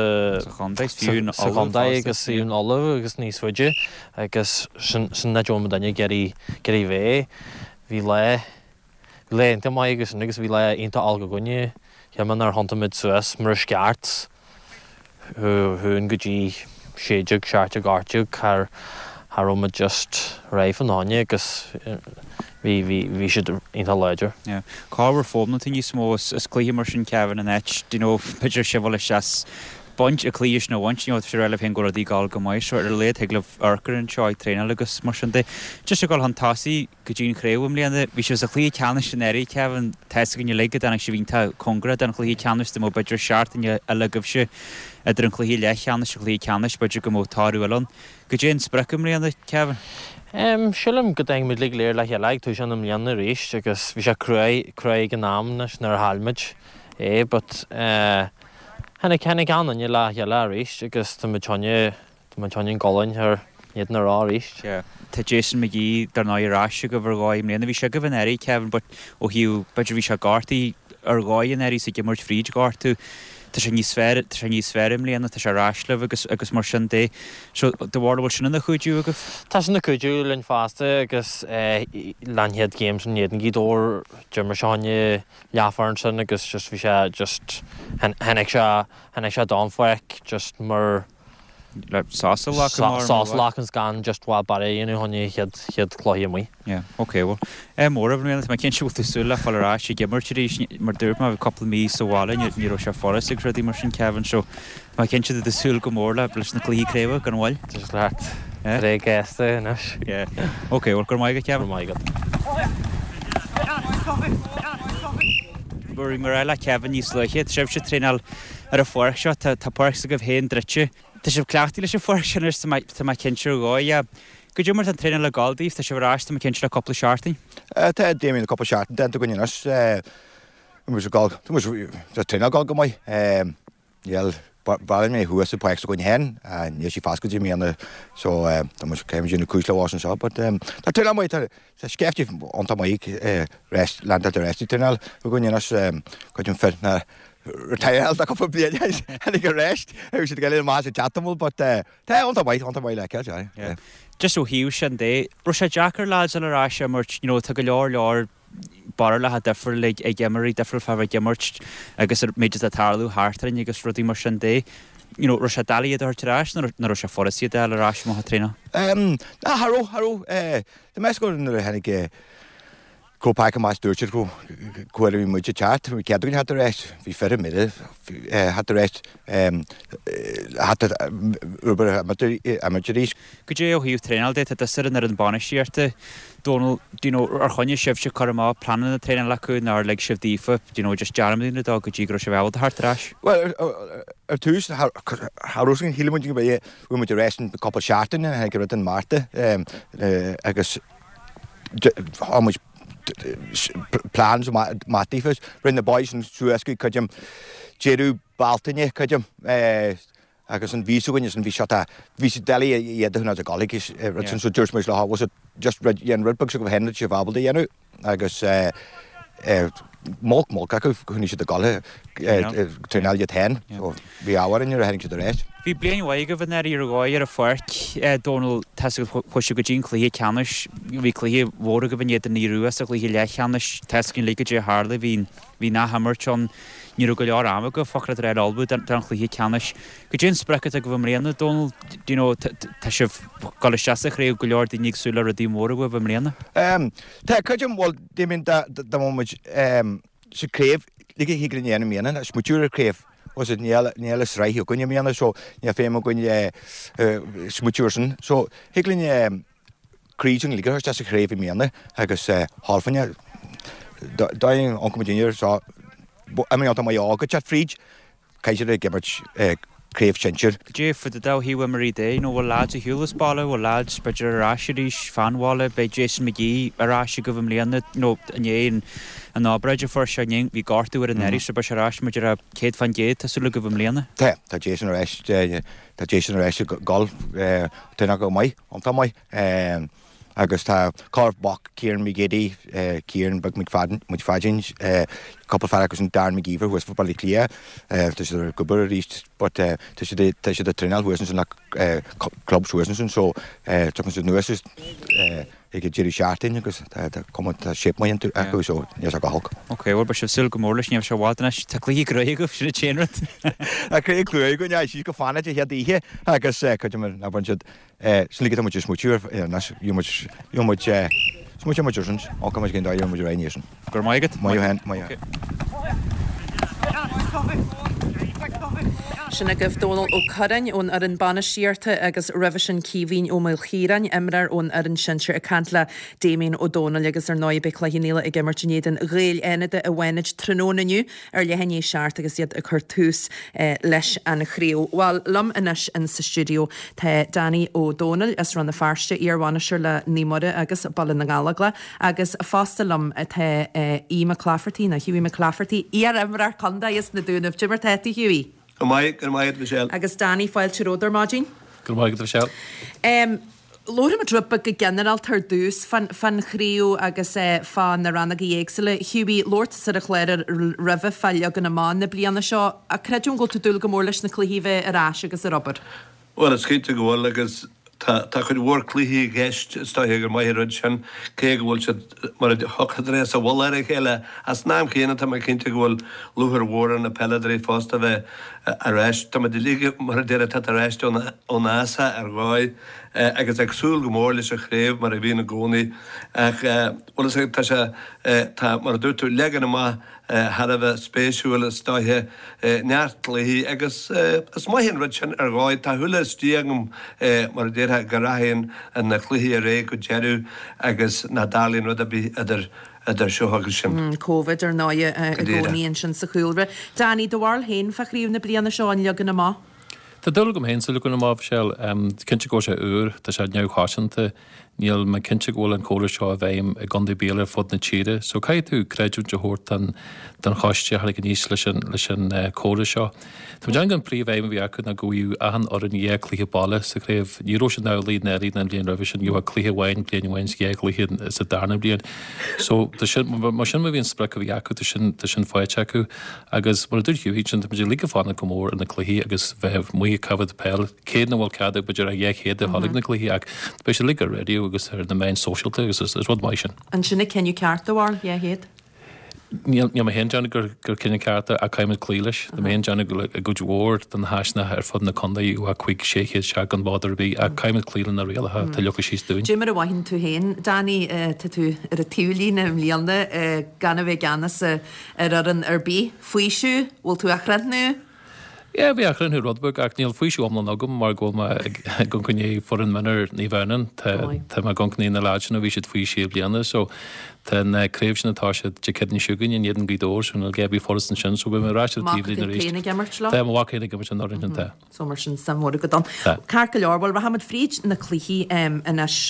chundaid agus íon olah agus níos fuide agus sin na deoma daine geirí bhé bhí le anta mai agus bhí le ionta alga gunne cheaman ar hontamid suas mar sceart thuún go dtí séideag seairteag áirteag car romad just raibh an áine agus Bhí siad ionta leidir. Cáhar fómna tí níos mó is clúthe mar sin Kevin an éit, peidir sibh le seas bunt a clíis na bhaint nó sé raibh hen goí gáil go maiid seo ar le ag le arcar an seáid tréna agus mar sin de. Just gáil an tásaí go dtín chréhim líana bhí sé a chlí ceanna sin éirí cehann teiste gon leige anna sé bhínta congra an chlí ceannas do beidir seaartain a legah se idir an chlí le cheanna se chlí ceannas beidir go mótáúán. Go dé sprecum líana cehann? Siúlam go ag mid lig léir le healaigh tú an líanana rééis agus bhí sé cruig an námnas nar hálmid but hena cenig anan le heala rééis agus tá tein golainn ar iad na rá rééis. Tá Jason McGee dar ná ráise go bhar gáim léana bhí se go bhan éí cehann, but ó hiú beidir bhí se gátaí ar gáin éí sa gimmart fríd gáú. Tá sé níos sférim léana tá sé ráisleh agus mar sin dé. So do bhhil sin na chuidú agah? Tá sin na chuidú len fásta agus lehead games an néan gídó Jimmer seáine leafar sin agus just bhí sé just hennig se dámhaic just mar Sásláchans gan just bhá bar inú tháinig chiad chláí mí. Ok, well mór bhna má cin siúta súla fallrá sé gimartirí mar dúirt má bh coppla mí sáhála ní se forras ag ruí mar sin cehann seo má cin siad de súil go mórla leis na clícréimh gan bhil? Tus leat ré gasta inis. Ok, bhil gur maigad cehann maigad. Búí mar eile cehann níos leiche, sibh se tréál ar a fór seo tá páir sa go bh héon dreite. Tá sé cleachtaí leis fór sin tá cinseú gáid. Go dú mar an tréna le gáildaíh tá sé bhráiste má cinse le coppla seaartaí? Tá déimín coppla seaartain den go inas tréna gáil go maiid. Níl bailin mé thuas páic goin hen a níos sí fásco dí míana so tá mu céimú na cúsleháin seo, tá tréna maiid tá sceftí antá maiid landal de restí trénal go inas chuún fe na Retail a couple of years and he got rest. I should get a little más chatamul, but on the way like that. Just so hiú sin dé, ru sé Jackar lads an ará sé mar tu go leor bar le ha defur le ag gemarí defur fa gemart agus méidir a tarlú hartarin agus rudí mar sin dé. Ru sé dalí ar tirás na ru sé forasí de arás má tréna? Na haró de meis go na hennig Cópáic más dúirtir go cuair bhí muide teart, bhí ceadúin hat réist, bhí fer mide hat réist hat uber amateurís. Go dé ó híomh trénal dé tá sian ar an banisíirte Donald ar chuine sibh se chumá planan na tréna lecu ná le sibh dífa, just dearmína dá go dtí gro se bhil hartrás. Well ar túús Harúsin hímuinte go bh muide réistin coppla seaartain a go an Márta agus hámuid plans matífas rinne boys an suascu chuidim jeú baltaine chuidim agus an víúin an bhí seota ví delí iadna a galig san sú dúirs le was just an rubug go henna se bhbalda dhéanú agus mó acu chuní si a gáile tréál hen bhí áharin ar a hennig si a réist. Bhí blian bhaige bh ar gáid ar a foiirt Donald chuise go dín chlí ceannis, bhí chlí mhóra go bhnéad an níruúas a chlí le cheannis tecinn le dé hála hí ná hamartón ní go leor am go fochra réid albú an chlí ceannis. Go dé sprecad a go bh réanana Donald tá sih gal seaach réú go leor daoine súla a dí móra go bh réanana? Tá chuidim bhil déimiid seréh lige higrin éana míana a smúúr kréf was het nieles reich kun je míana so ne féma gon smúúrsen so higlin kríing lige hos se kréf míana agus halfanne daing onkomir sa mai ága chat fríd keidir gebert kréfsenir. Dé fu a da híha marí dé nó bhil lád a hiúlasbála bhil lád beidir aráisiríis fanhála bei Jason McGee aráisi go bhm líana nó anéon an ábreidir for seing hí gartú ar an éirí se be serás meidir a céad fan géad tásúla go bhm líana? Tá Jason éis gal tuna go mai an tá mai agus tá Carfbach Kieran McGiddy Kieran bag McFadden couple fer agus an Darren McGeever was for ball clear to go ríist but to the trinal was na club was so to nues ag Jerry Shartin agus kom ship mai go so yes go hog. Okay, well se sul go mórlis nef se wátna tá clí gré go sinna chéanrat. A cré clú go sí go fanna head ihe agus chuidir na ban slí mu smúúr nas smú maúsins á cum cin daú mu rééisan. Gur maigad? Mai hen mai. Sinna goh Donald ó Currain ón ar an banna siarta agus revision cíhín ó Mail Chiarain imrar ón ar an sinseir a cantla Damien O'Donnell agus ar 9 bicla hinéile ag Martinéan réil enide a bhainid trónaniu ar lehenné seart agus iad a chuirtús leis an chríú. Well lam inis in sa studio tá Danny O'Donnell as ran na farste arhána seir le nímode agus ball na galagla agus fásta lam tá Ima Clafferty na Hughie McClafferty ar imrar canda is na dúnamh Jimmer Teti Hughie. Gurmaid Michelle. Agus Danny fáil tiródar mágin? Gurmaid Michelle. Lóra a druppa go general tar dús fan chríú agus fan na ranna éagsile Hughie Lord sa a chléir rih fallile gan na má na blianana seo a creidún go tú dúil go mór leis na cluhíbh arás agus a Robert. Well, it's good to go on agus Tá chud bhór cluichí gceist stáithe gur maithid sin cé go bhfuil mar hochadréis a bhil ar chéile as náam chéanana tá cinnte go bhfuil luthar mhór an na peileadí fásta bheith a reis. Tá de líige mar déire tá a reist ón NASA ar gáid agus agsúil go mór leis a chréibh mar a bhí na gcónaí ach bhfuil tá se tá mar dúirtú legan amá had a bheith spéisiúil stáithe neartlaí agus maithíon rud sin ar gáid tá thula stíagam mar déir garahéin an na chluhí a ré go jeú agus na dálíonn rud a bí idir seo agus sin. Covid ar 9 a gcónaíonn sin sa chúilre. Danny dohhail hain fa chríomh na blianana seáin legan na má? Tá dul gom hen sulú na má sell cinnte go sé úr tá sé neáanta níl me cinnte ggóil an cóla seo a bhéim a gandí béle fod na tíre, so cai tú creidú de hót an choiste a níos leis an cóla seo. Tá dean an príomhhéim bhí acu na goú ahan ar an dhé clíthe balle sa réibh níró sin ná líd na ríd na blion revision ú a clíthe bhhain blianhhain gé clíthe sa darna blion. So mar sin bhíon spre a bhí acu sin fáite acu agus mar dúirú hí sin lí fána go mór in na clíí agus bheith mu cafad peil céad na bhil cadú beidir a dhéchéad a hálig na clíí ag be sé lí a radio agus ar na main socialta agus is rud mai sin. An sinna cenú ceart bhhail héad? Níl mé hen deanna gur cinenne carta a caiimid clílis, na mé deanna a go dhór den háisna ar fod na condaí ú a chuig séchéad se an bádar bí a caiimid clílan na réalathe tá lecha síos dún. Jimar a bhainn tú héin, Danny tú ar a túlí na líanana ganna bheith ganas ar an arbí faoisiú, bhfuil tú achrantnú? Ja, bhí achrinn ú Rodberg ach níl faoisiú amlan agam mar ggóil gon chuné for an minar ní bhenan tá mar gon na láidirna bhí siad faoisiú blianana, so Ten kréf sin atá sé de kedni sugan in jeden gidór sin a gebi forsten sin so bim rátíí wakénig gemmert an orint te. Sommer sin samór go don. Carkelarbal ra hamid fríd na clihí in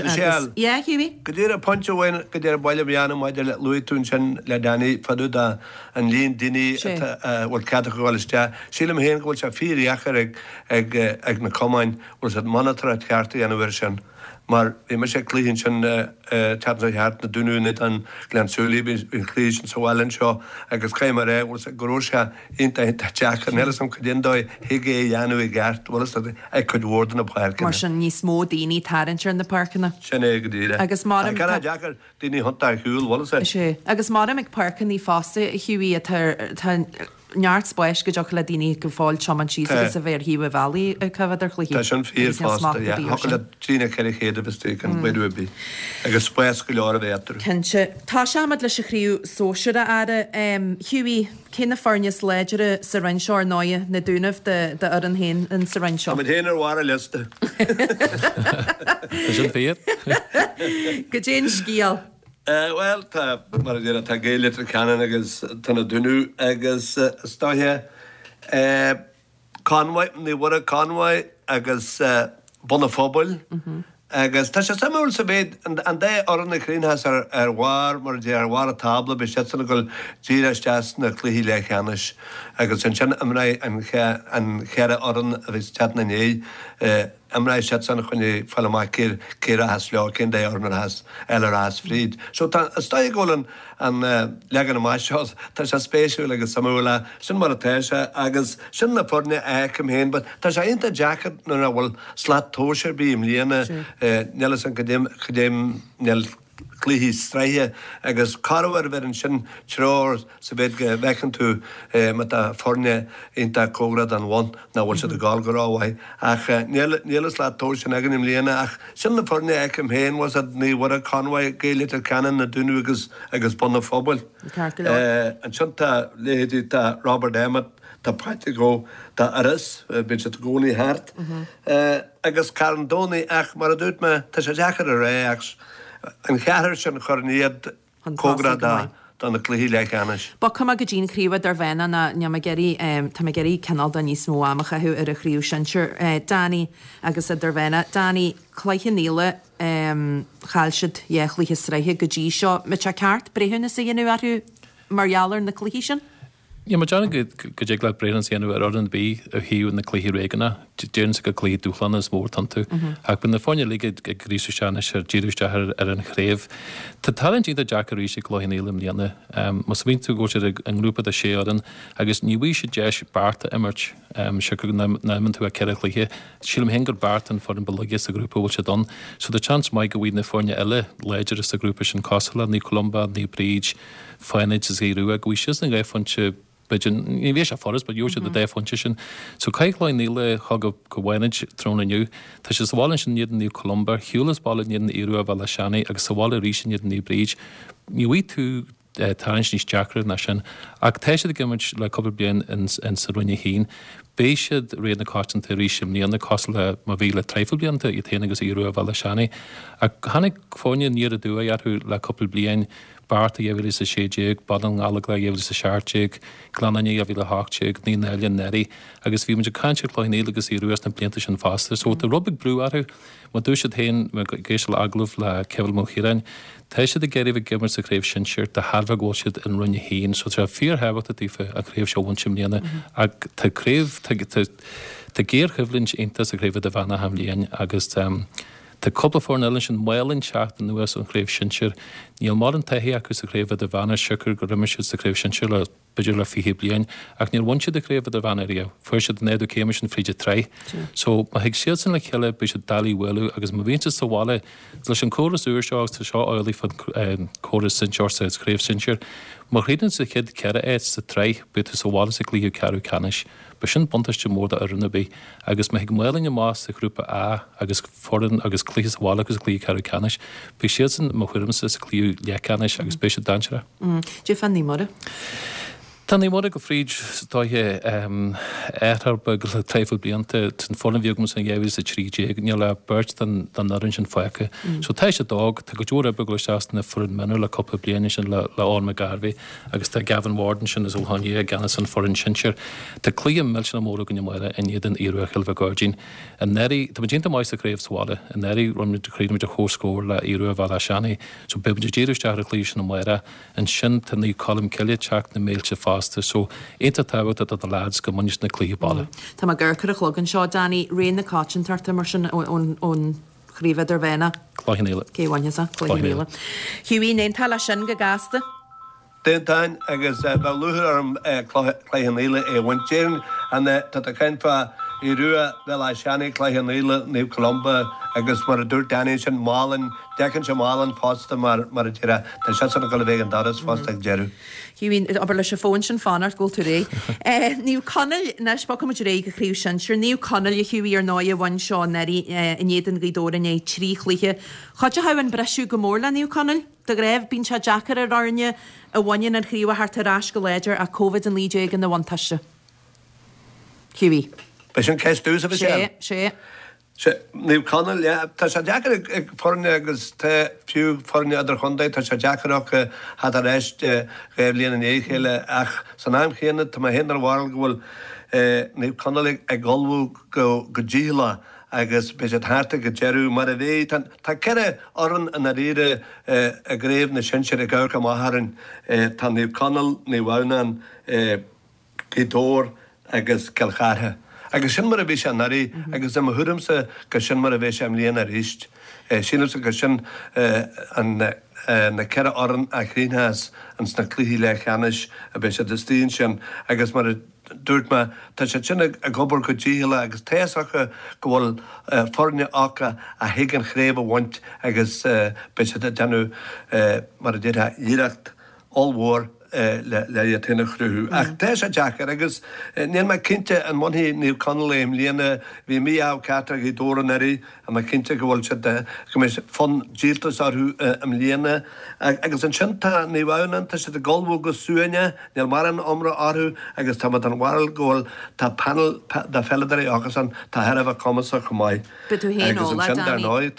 Hughie? Godéir a ponthain godéir bailile beanna maidir le luún sin le daní faúda an líon duine bhil catáiliste. Sílam héan gohfuil se fíachar ag na comáin bhil monitor a teartta an bhir sin. Maar we moeten klien zijn tappen hart na doen net aan glansuli in klien zo wel en zo. Ik heb geen maar was grootja in de jack en alles om kunnen doen. Hege Janu gert was dat ik could worden op parken. Maar zijn niet små dini tarentje in de parken. Zijn eigen dieren. Agus maar ik kan jacker die niet hond daar huil was het. Agus maar ik parken die vaste Hughie het her Neart spáis go deach le daoine go fáil chaman sí agus a bhéir hiú bhelaí a cehad ar chluí. Tá sin fíor fásta, le trína ceir chéad bistú an bidúbí agus spáis go leir a bhétar. Kense tá seamad leis a chríú sóisiúra ara Hughie cinna farneas léidir sa Renshaw 9 na dúnamh de ar an héin in sa Renshaw. Tá héanaar war a liste. Tá sin fíor? Go dtéan scíal. Well, mar dé tá gé litre canan agus tanna duú agus stáithe Conway ní bhar a Conway agus buna fóbal agus tá sé samúil sa béad an dé orna chrínhas ar bhar mar dé ar bhar a tabla be sé sanna goil tíireiste na chluhí le cheannis agus an sin amrá an cheara oran a bhís teat na né amrá sé sanna chuine fallach céire has leá cin dé ornar has eile has fríd. So tá stáid ggólan an legan na máiseo tá sé spéisiú agus samúla sin mar a téise agus sin na porne éicem héin, tá sé inta jacket nó bhfuil slat tóisiir bím líana nelas an chudéim nel clíhí straithe agus carhar bheit an sin tróir sa bhéad go bhechan tú mat a forne inta cógrad an bhain na bhfuil se a gáil go ráhaid ach nílas le tóir sin agan im líana ach sin na forne éicem héin was a ní bhar a Conway gé litir canan na dúnú agus buna fóbal. An sin tá léhéadú tá Robert Emmett tá Pratigo tá aras bin se gcónaí hart. Agus Carndónaí ach mar a dúirt me tá sé deachar a ré an cheathir sin chorníad cógra don na cluí le cheannis. Ba cum go dín críomh ar bhena na geirí canal da níos mó amach athú ar a chríú sinir Danny agus a dar bhena. Danny chléiche níle chailsiid dhéchlíthe sreithe go dtí seo me te ceart brethúna sa dhéanú arú margheallar na cluí sin? Ja, maar John go dé le brean séanú ar an bí a hiú na clíhí réganna, déan sa go clí dúchlan is mór tanú. Ach bin na fáine ligad ag grísú seanna ar ddíúiste ar an chréibh. Tá talent a Jack ríise glóhinnélim líana. Mas vín tú góir an grúpa a séadan, agus níhí sé deis barta immert se go naimman tú a ceir chlíthe, sílam hengur bartan for an belagis a grúpa bhil se don. So the chance mai go bhí na fáine eile léidir is a grúpa sin Cosala, ní Columba, ní Bríd, Fáinid is éú a ghuiisios na gaiffonse ní bhé se forras, but dúir se de défonte sin. So caiichlain níle chug go bhhainid trona nniu, Tá sé sáin sin níad níú Columba, hiúlas ball níad na iú a bhil seanna agus sáháil rí níad ní Bríd. Níhí tú tarins níos deacra na sin, ach teise a gimiid le coppla blian in sa rinne hín, béisiad réad na cáitinta ríisiim níana cos le má bhí le treifil blianta i téana agus iú a bhil seanna. Ach hanig fáine níar a dúa arthú le coppla blian Barta a bhí a sééig, bad an gála le a seaartéig, glannaí a bhí le háteig, ní neilian neri, agus bhí meidir caiintear chláin élagus í ruas na blianta sin fásta. So tá rubig brú arthú, má dúis héin me géisiil aglah le cebhil mó chiaráin, Teis de géirh gimar sa chréibh sin siir de Harbh ggóisiid in runne híín, so tre fíor hebhat a tífa a chréibh seohain simlíana ag tá chréibh tá géir chuhlinn intas a chréibh a bhena hamlíon agus Tá coppla fór eile sin mélinn seach an nuas an chréibh sinir, níl mar an taí agus a chréibh a bhena siúr go riimiisiid sa chréibh sinir le beidir le fihí blian, ach níl bhaintse de chréibh a bhena ríomh, fuair se den éadú céime sin fríide tre. So má hiag siad san le cheile be se dalí bhfuú agus má bhíonn sa bháile leis an choras úr seágus tá seo álaí fan choras sin seir sa chréibh sinir, má réann sa chéad ceire éit sa tre bu sa bhála sa clíú ceú canis. Ba sin buntaiste mórda arna bí, agus me hiag mailing más sa grúpa A agus foran agus clíos bhála agus clíú ceú canis, bu siad san má chuirm sa clíú lecanis agus béisi dansere. Dé fan ní mara? Tá í mór go fríd táithe éarba go le treifil blianta tan fóna bhíog san ghéhí sa tríé, ní le beirt den narin sin foiice. So teis a dag, tá go dúra be seasna forin menú le coppla bliana sin le áma garbhí, agus tá Gavin Warden sin is óhaí a gan san forin sinir. Tá clíam me sin móra go mara in iad an íruachil bh Gordín. An neri, tá dínta mai sa chréibh sáile, an neri ron chríid a chóscóir le íru a bhla seanna, so be ddíidirteach a clí sin mara an sin tan í colm ceile teach na méilte fá. So éta tábhat a lads go muis na clí balla. Tá má ggurchar a chlogan seo Danny réon na cáin tarta mar sin ón chríomh ar bhena. Chláinnéile. Céhhaine sa chláinnéile. Hiúí néon tal sin go gasta? Déntain agus bh luthar arm chléhannéile é bhaintéan an tá a caiinfa I rua bhil a seanna chléhannéile ní Columba agus mar a dúir daine sin málan, decann se málan fásta mar a tíra, tá se sanna go le bhéh an daras fásta ag dearú. Hiúín aber leis se fóin sin fanart ggóil tú ré. Níú canal nes ba cum ré go chríú sin, siir níú canal a hiúí ar 9 bhain seo neri inéan gídóra é trí chlíthe. Chaide ha an breisiú go mór le níú canal? De greibh bín se Jackar a ráne a bhain ar chríomh hart arás go léidir a COVID an líide an na bhaintaiste. Hiúí. Bei sin ceist dús a bh sé. Níú canal, tá se deacar ag forne agus fiú forne idir chundaid, tá se deacarach hat a réist réibh líana an échéile ach san aim chéanana tá héanaar bhil gohfuil níú canal ag golbhú go ddíla agus be sé háta go dearú mar a bhé tá ceire oran an a riire a gréibh na sinseir a ggur go mátharan tá níú canal ní bhhanan cédór agus ceilchartha. Agus sin mar a bhí sé narí agus am thuúmsa go sin mar a bhéh sem líana a ríist. Sinúsa go sin na ceire oran a chrínas an sna cluí le cheannis a bheith sé destíon sin agus mar dúirt me tá sé sinna a gobar go ddíile agus téasacha go bhfuil forne ácha a higann chréibh bhaint agus be sé denú mar a ddéthe íirecht allmhór le tena chhrú. Ach te a Jackar agus níl me cinnte an mhí níl conléim líana bhí mí á cata í dóranairí a me cinnte gohfuil se de go mé fan díaltas arú am líana agus an sinnta ní bhhanan tá sé de golbú go suúine níl mar an omra arú agus tá an bhil ggóil tá panel de felladarí agus an tá herbh comasa chumáid. Agus an sin náid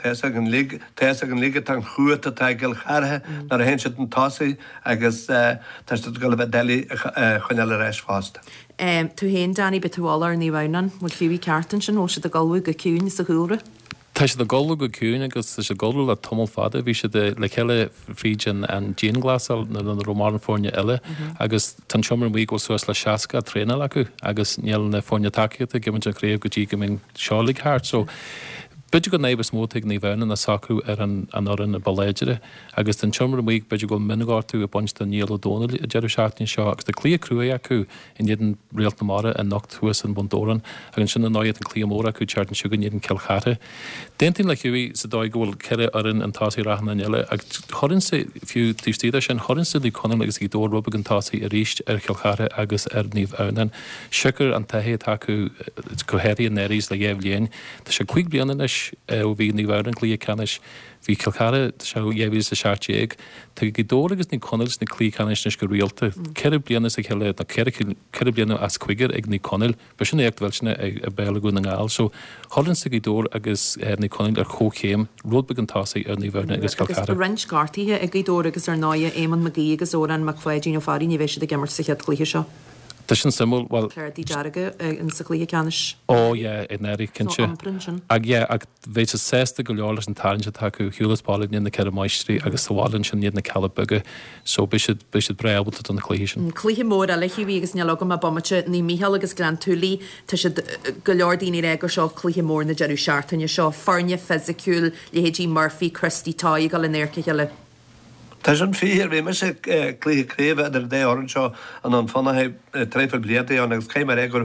te an lígad an chuúta tá gil charthe nar a hen si an tásaí agus tá go bheith déí chuineile rééis fásta. Tú hén Danny betuálar ní bhhanan mu fiúí cartan sin ó se a galú go cún sa chuúra. Tá sé de golú go cún agus sé golú le tomol fada, bhí sé le ceile frídin an géanglasal na an Román fórne eile agus tan siomar mí go suas le seaca tréna acu agus níl na fórne takeíta gimann a réomh go dtí go minn seálaigh háart so beidir go nébas mótaigh ní bhena na sacú ar an oran na baléidere agus den siomar mí beidir go minigártú a bunch den níl dóna a deidir seaachtain seo agus de clí cruúé acu in iad réalt na mara a nacht thuas an bundóran agus sin na náiad an clí móra acu teart an siúgan iad an ceilchate. Déantain le chuí sa dá ghfuil ceire aran an tásaí rachna eile agus chorann sa fiú tíostíide sin chorann sa lí conan agus í dó rubba an tásaí a ríist ar ceilchate agus ar níomh annan. Sicar an tahéad acu gohéirí an nérís le dhéh léin, Tá sé chuig blianan ó bhí ní bhar an clí canis hí cilchare se dhéhí sa seaarttéag, Tá go dó agus ní conils na clí canis go rialta. Ceir blianana sa cheile na ceir blianana as chuigeir ag ní conil, be sin éaghilsena ag bélaún an gáil, so cholann sa go dó agus ní conil ar chóchéim, rudbe an tásaí ar ní bhharna agus cilchare. Agus renscartaíthe ag dó agus ar náide éman magí agus óran mac foiidín ó farí ní bhéisi a gemar sa chead clíthe seo. Tá sin simú well Clairtí dearaga in sa clí canis. Ó in éirí cinse. Ag bhéit sésta go leálas an tainte acu hiúlaspála níon na ceir maistrí agus sáhálann sin níad na calabuga, so bisiad breabbalta an na clí sin. Clíthe mór a le hiúí agus nealagam a bommate ní míhall agus glan túlí tá si go leordíní régur seo clíthe mór na dearú seaartainne seo farne fysiiciúil Léhédí Murphy, Christy Táig gal in éirciile. Tá an fíhir bhí me sé clícréomh idir dé árann seo an fanathe tréfil blianta an agus céimar gur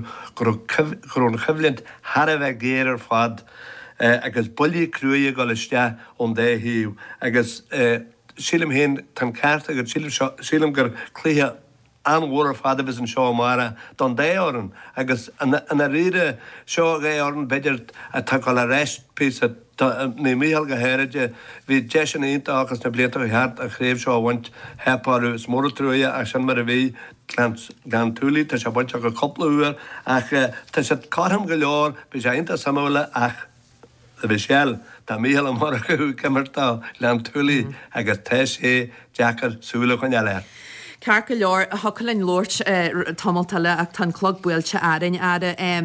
an chumhlint Har a bheith géir ar fad agus buí cruúide go leiste ón dé hiú agus sílim héin tan ceart agus sílim gur clíthe anhór fada vis an seo mara don dé áran agus an a riide seo ré áran beidir a takeáil a réist pí ní míhall go héide hí de an ionta agus na blianta heart a chréibh seo bhaint hepáú smórtrúide a sin mar a bhí gan túlí tá se baint go coppla uair ach tá sé cartham go leor be sé inta samla ach a bhí séal tá míhall an mar chu cemartá lean túlí agus te sé Jackar súla chun eile. Car go leor a hocalinn Lort tamiltale ach tan clog builte arin ar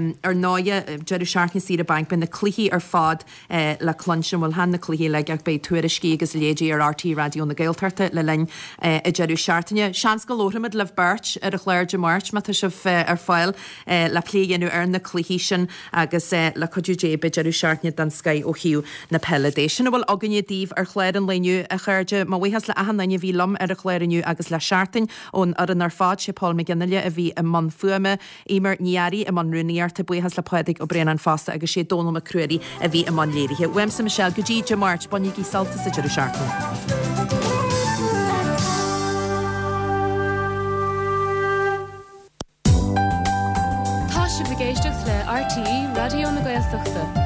náide Jerry Sharkney sí a bank ben na cluhí ar fad le clunsin bhfuil han na cluhí le ag bei tuairiscí agus lédí ar RT radio na Gaeltarte le lein a Jerry Sharkney. Seans go lóramid le burt ar a chléir de March mat sih ar fáil le plíanú ar na cluhí sin agus le codúé be Jerry Sharkney dan Sky ó hiú na pelladéisisin bhfuil aganine díh ar chléir an leniu a chuirde má bhuihas le ahanana bhí lom ar a chléirniu agus le seaartain ón ar an fád sé Paul McGinneile a bhí a man fuame émar níarí a man runúíart a buchas le poedig ó brean fásta agus sé dónam a cruirí a bhí a man léirithe. Wemsa Michelle Gudí de March bunig í salta sa Jerry Sharkney. Tá si bhgéisteach le RTE Radio na Gaeltachta.